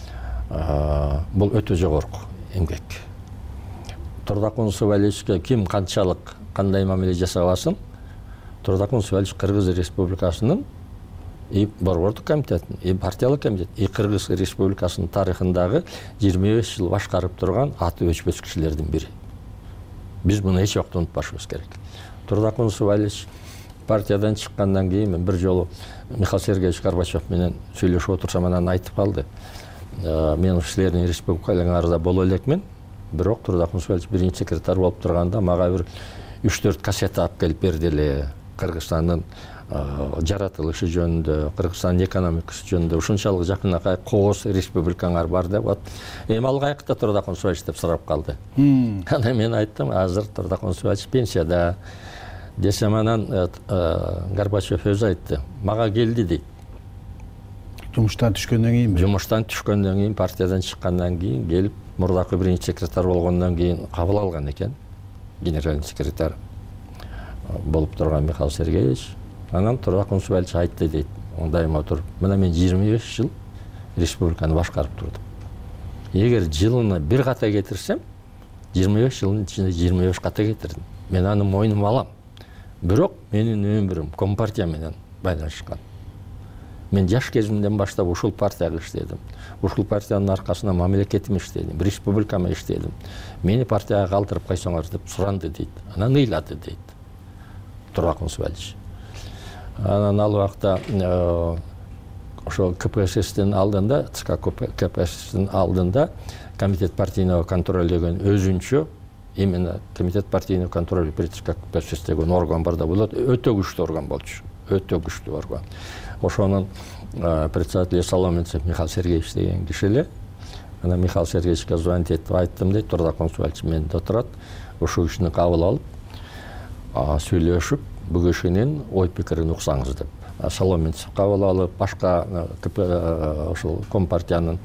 бул өтө жогорку эмгек. Турда Кунсубаличке ким канчалык кандай мамиле жасабасын, Турда Кунсубалич Кыргыз Республикасынын и борбордук комитеттин, и партиялык комитет, и Кыргыз Республикасынын тарыхындагы 25 жыл башкарып турган аты өчпөс кишилердин бири. Биз муну эч убакта унутпашыбыз керек. Турда Кунсубалич партиядан чыккандан кийин мен бир жолу Михаил Сергеевич Горбачев менен сүйлөшүп отурсам, анан айтып калды. Мен силердин республикаларыңарда боло элекмин. Бирок Турда Кунсубалич биринчи секретарь болуп турганда мага бир 3-4 кассета алып келип берди эле. Кыргызстандын жаратылышы жөнүндө, Кыргызстандын экономикасы жөнүндө ушунчалык жакынакай кооз республикаңар бар деп. Вот эми ал каякта Турда Кунсубалич деп сурап калды. Анан мен айттым, азыр Турда Кунсубалич пенсияда десем, анан Горбачев өзү айтты, мага келди дейт. Жумуштан түшкөндөн кийинби? Жумуштан түшкөндөн кийин, партиядан чыккандан кийин келип, мурдакы биринчи секретарь болгондон кийин кабыл алган экен. Генеральный секретарь болуп турган Михаил Сергеевич. Анан Турда Кунсубалич айтты дейт, оңдайма туруп, мына мен 25 жыл республиканы башкарып турдум. Эгер жылына бир ката кетирсем, 25 жылдын ичинде 25 ката кетирдим. Мен аны мойнума алам. Бирок менин өмүрүм Компартия менен байланышкан. Мен жаш кезимден баштап ушул партияга иштедим. Ушул партиянын аркасында мамлекетим иштедим, республикама иштедим. Мени партияга калтырып койсоңор деп суранды дейт. Анан ыйлады дейт Турда Кунсубалич. Анан ал убакта ошо КПССтин алдында, ЦК КПССтин алдында комитет партийного контроля деген өзүнчө, именно комитет партийного контроля при ЦК КПСС деген орган бар да болот, өтө күчтүү орган болчу. Өтө күчтүү орган. Ошонун председатель Соломенцев Михаил Сергеевич деген киши эле. Анан Михаил Сергеевичке звонить этип айттым дейт, Турда Кунсубалич менде отурат. Ошол кишини кабыл алып, сүйлөшүп, бул кишинин ой пикирин уксаңыз деп. Соломенцев кабыл алып, башка ошол Компартиянын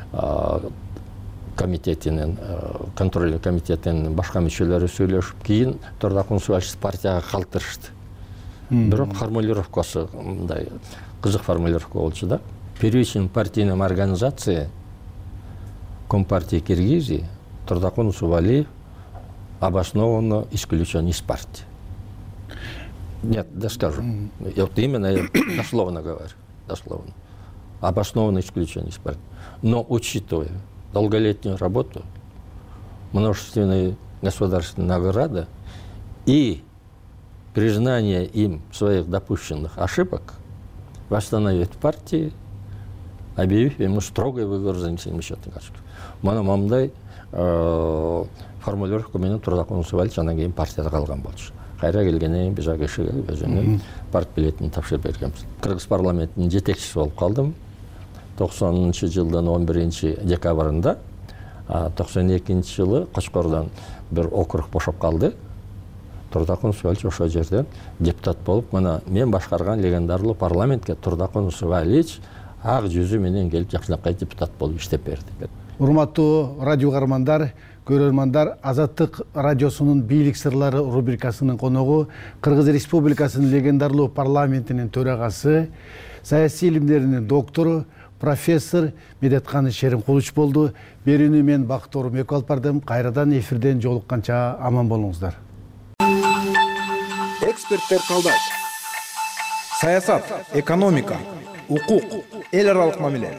комитетинин, контроль комитетинин башка мүчөлөрү сүйлөшүп, кийин Турда Кунсубалич партияга калтырышты. Бирок формулировкасы мындай кызык формулировка болчу да. Первичным партийным организацией Компартии Киргизии Турда Кунсубалиев обоснованно исключен из партии. Нет, да скажу. Вот именно я дословно говорю. Дословно. Обоснованно исключен из партии. Но учитывая долголетнюю работу, множественные государственные награды и признание им своих допущенных ошибок, восстановить партии, объявив ему строгий выговор за несовмещенность. Мана мамдай формулировка менен Турда Кунсубалич анан кийин партияда калган болчу. Кайра келгенден кийин биз ага кишиге өзүнүн партбилетин тапшырып бергенбиз. Кыргыз парламентинин жетекчиси болуп калдым. 90-жылдын 11 декабрында, 92-жылы Кочкордон бир округ бошоп калды. Турда Кунсубалич ошол жерден депутат болуп, мына мен башкарган легендарлуу парламентке Турда Кунсубалич ак жүзү менен келип жакшынакай депутат болуп иштеп берди. Урматтуу радио каармандар, көрөрмандар, Азаттык радиосунун бийлик сырлары рубрикасынын коногу Кыргыз Республикасынын легендарлуу парламентинин төрагасы, саясий илимдеринин доктору, профессор Медеткан Шеримкулович болду. Берүүнү мен Бактор Мөкө алып бардым. Кайрадан эфирден жолукканча аман болуңуздар. Эксперттер калдайт. Саясат, экономика, укук, эл аралык мамиле.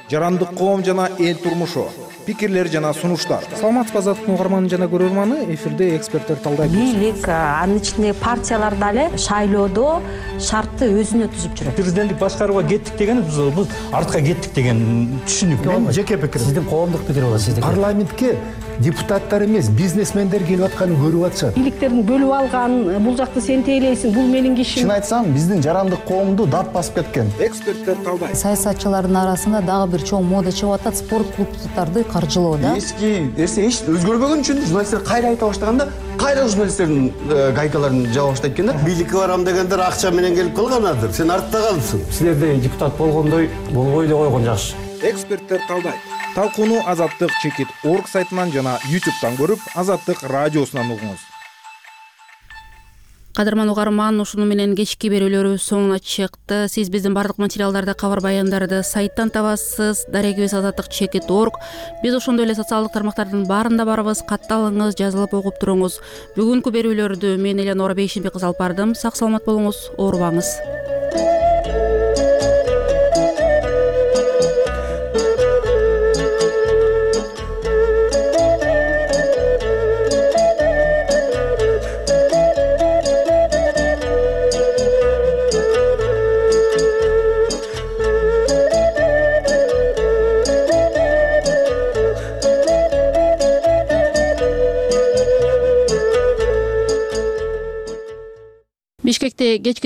жарандык коом жана эл турмушу, пикирлер жана сунуштар. Саламатсызбы Азаттыктын угарманы жана көрөрманы, эфирде эксперттер талдайт. Бийлик, анын ичинде партиялар дагы шайлоодо шартты өзүнө түзүп жүрөт. Президенттик башкарууга кеттик деген биз артка кеттик деген түшүнүк. Мен жеке пикирим. Сиздин коомдук пикир болот, сиздики. Парламентке депутаттар эмес, бизнесмендер келип атканын көрүп атышат. Бийликтерин бөлүп алган, бул жакты сен тейлейсиң, бул менин кишим. Чын айтсам, биздин жарандык коомду дат басып кеткен. Эксперттер талдайт. Саясатчылардын арасында дагы бир чоң мода чыгып атат, спорт клубдарды каржылоо да. Эски нерсе эч өзгөрбөгөн үчүн журналисттер кайра айта баштаганда, кайра журналисттердин гайкаларын жаба баштайт экен да. Бийликке барам дегендер акча менен келип калганадыр. Сен артта калыпсың. Силерде депутат болгондой болбой эле койгон жакшы. Эксперттер талдайт. Талкууну Азаттык чекит орг сайтынан жана YouTube'дан көрүп, Азаттык радиосунан угуңуз. Кадырман угарман, ушуну менен кечки берүүлөрүбүз соңуна чыкты. Сиз биздин бардык материалдарды, кабар баяндарды сайттан табасыз. Дарегибиз Азаттык чекит орг. Биз ошондой эле социалдык тармактардын баарында барбыз. Катталыңыз, жазылып окуп туруңуз. Бүгүнкү берүүлөрдү мен Элеонора Бейшенбек кызы алып бардым. Сак саламат болуңуз, оорубаңыз. Бишкекте кечки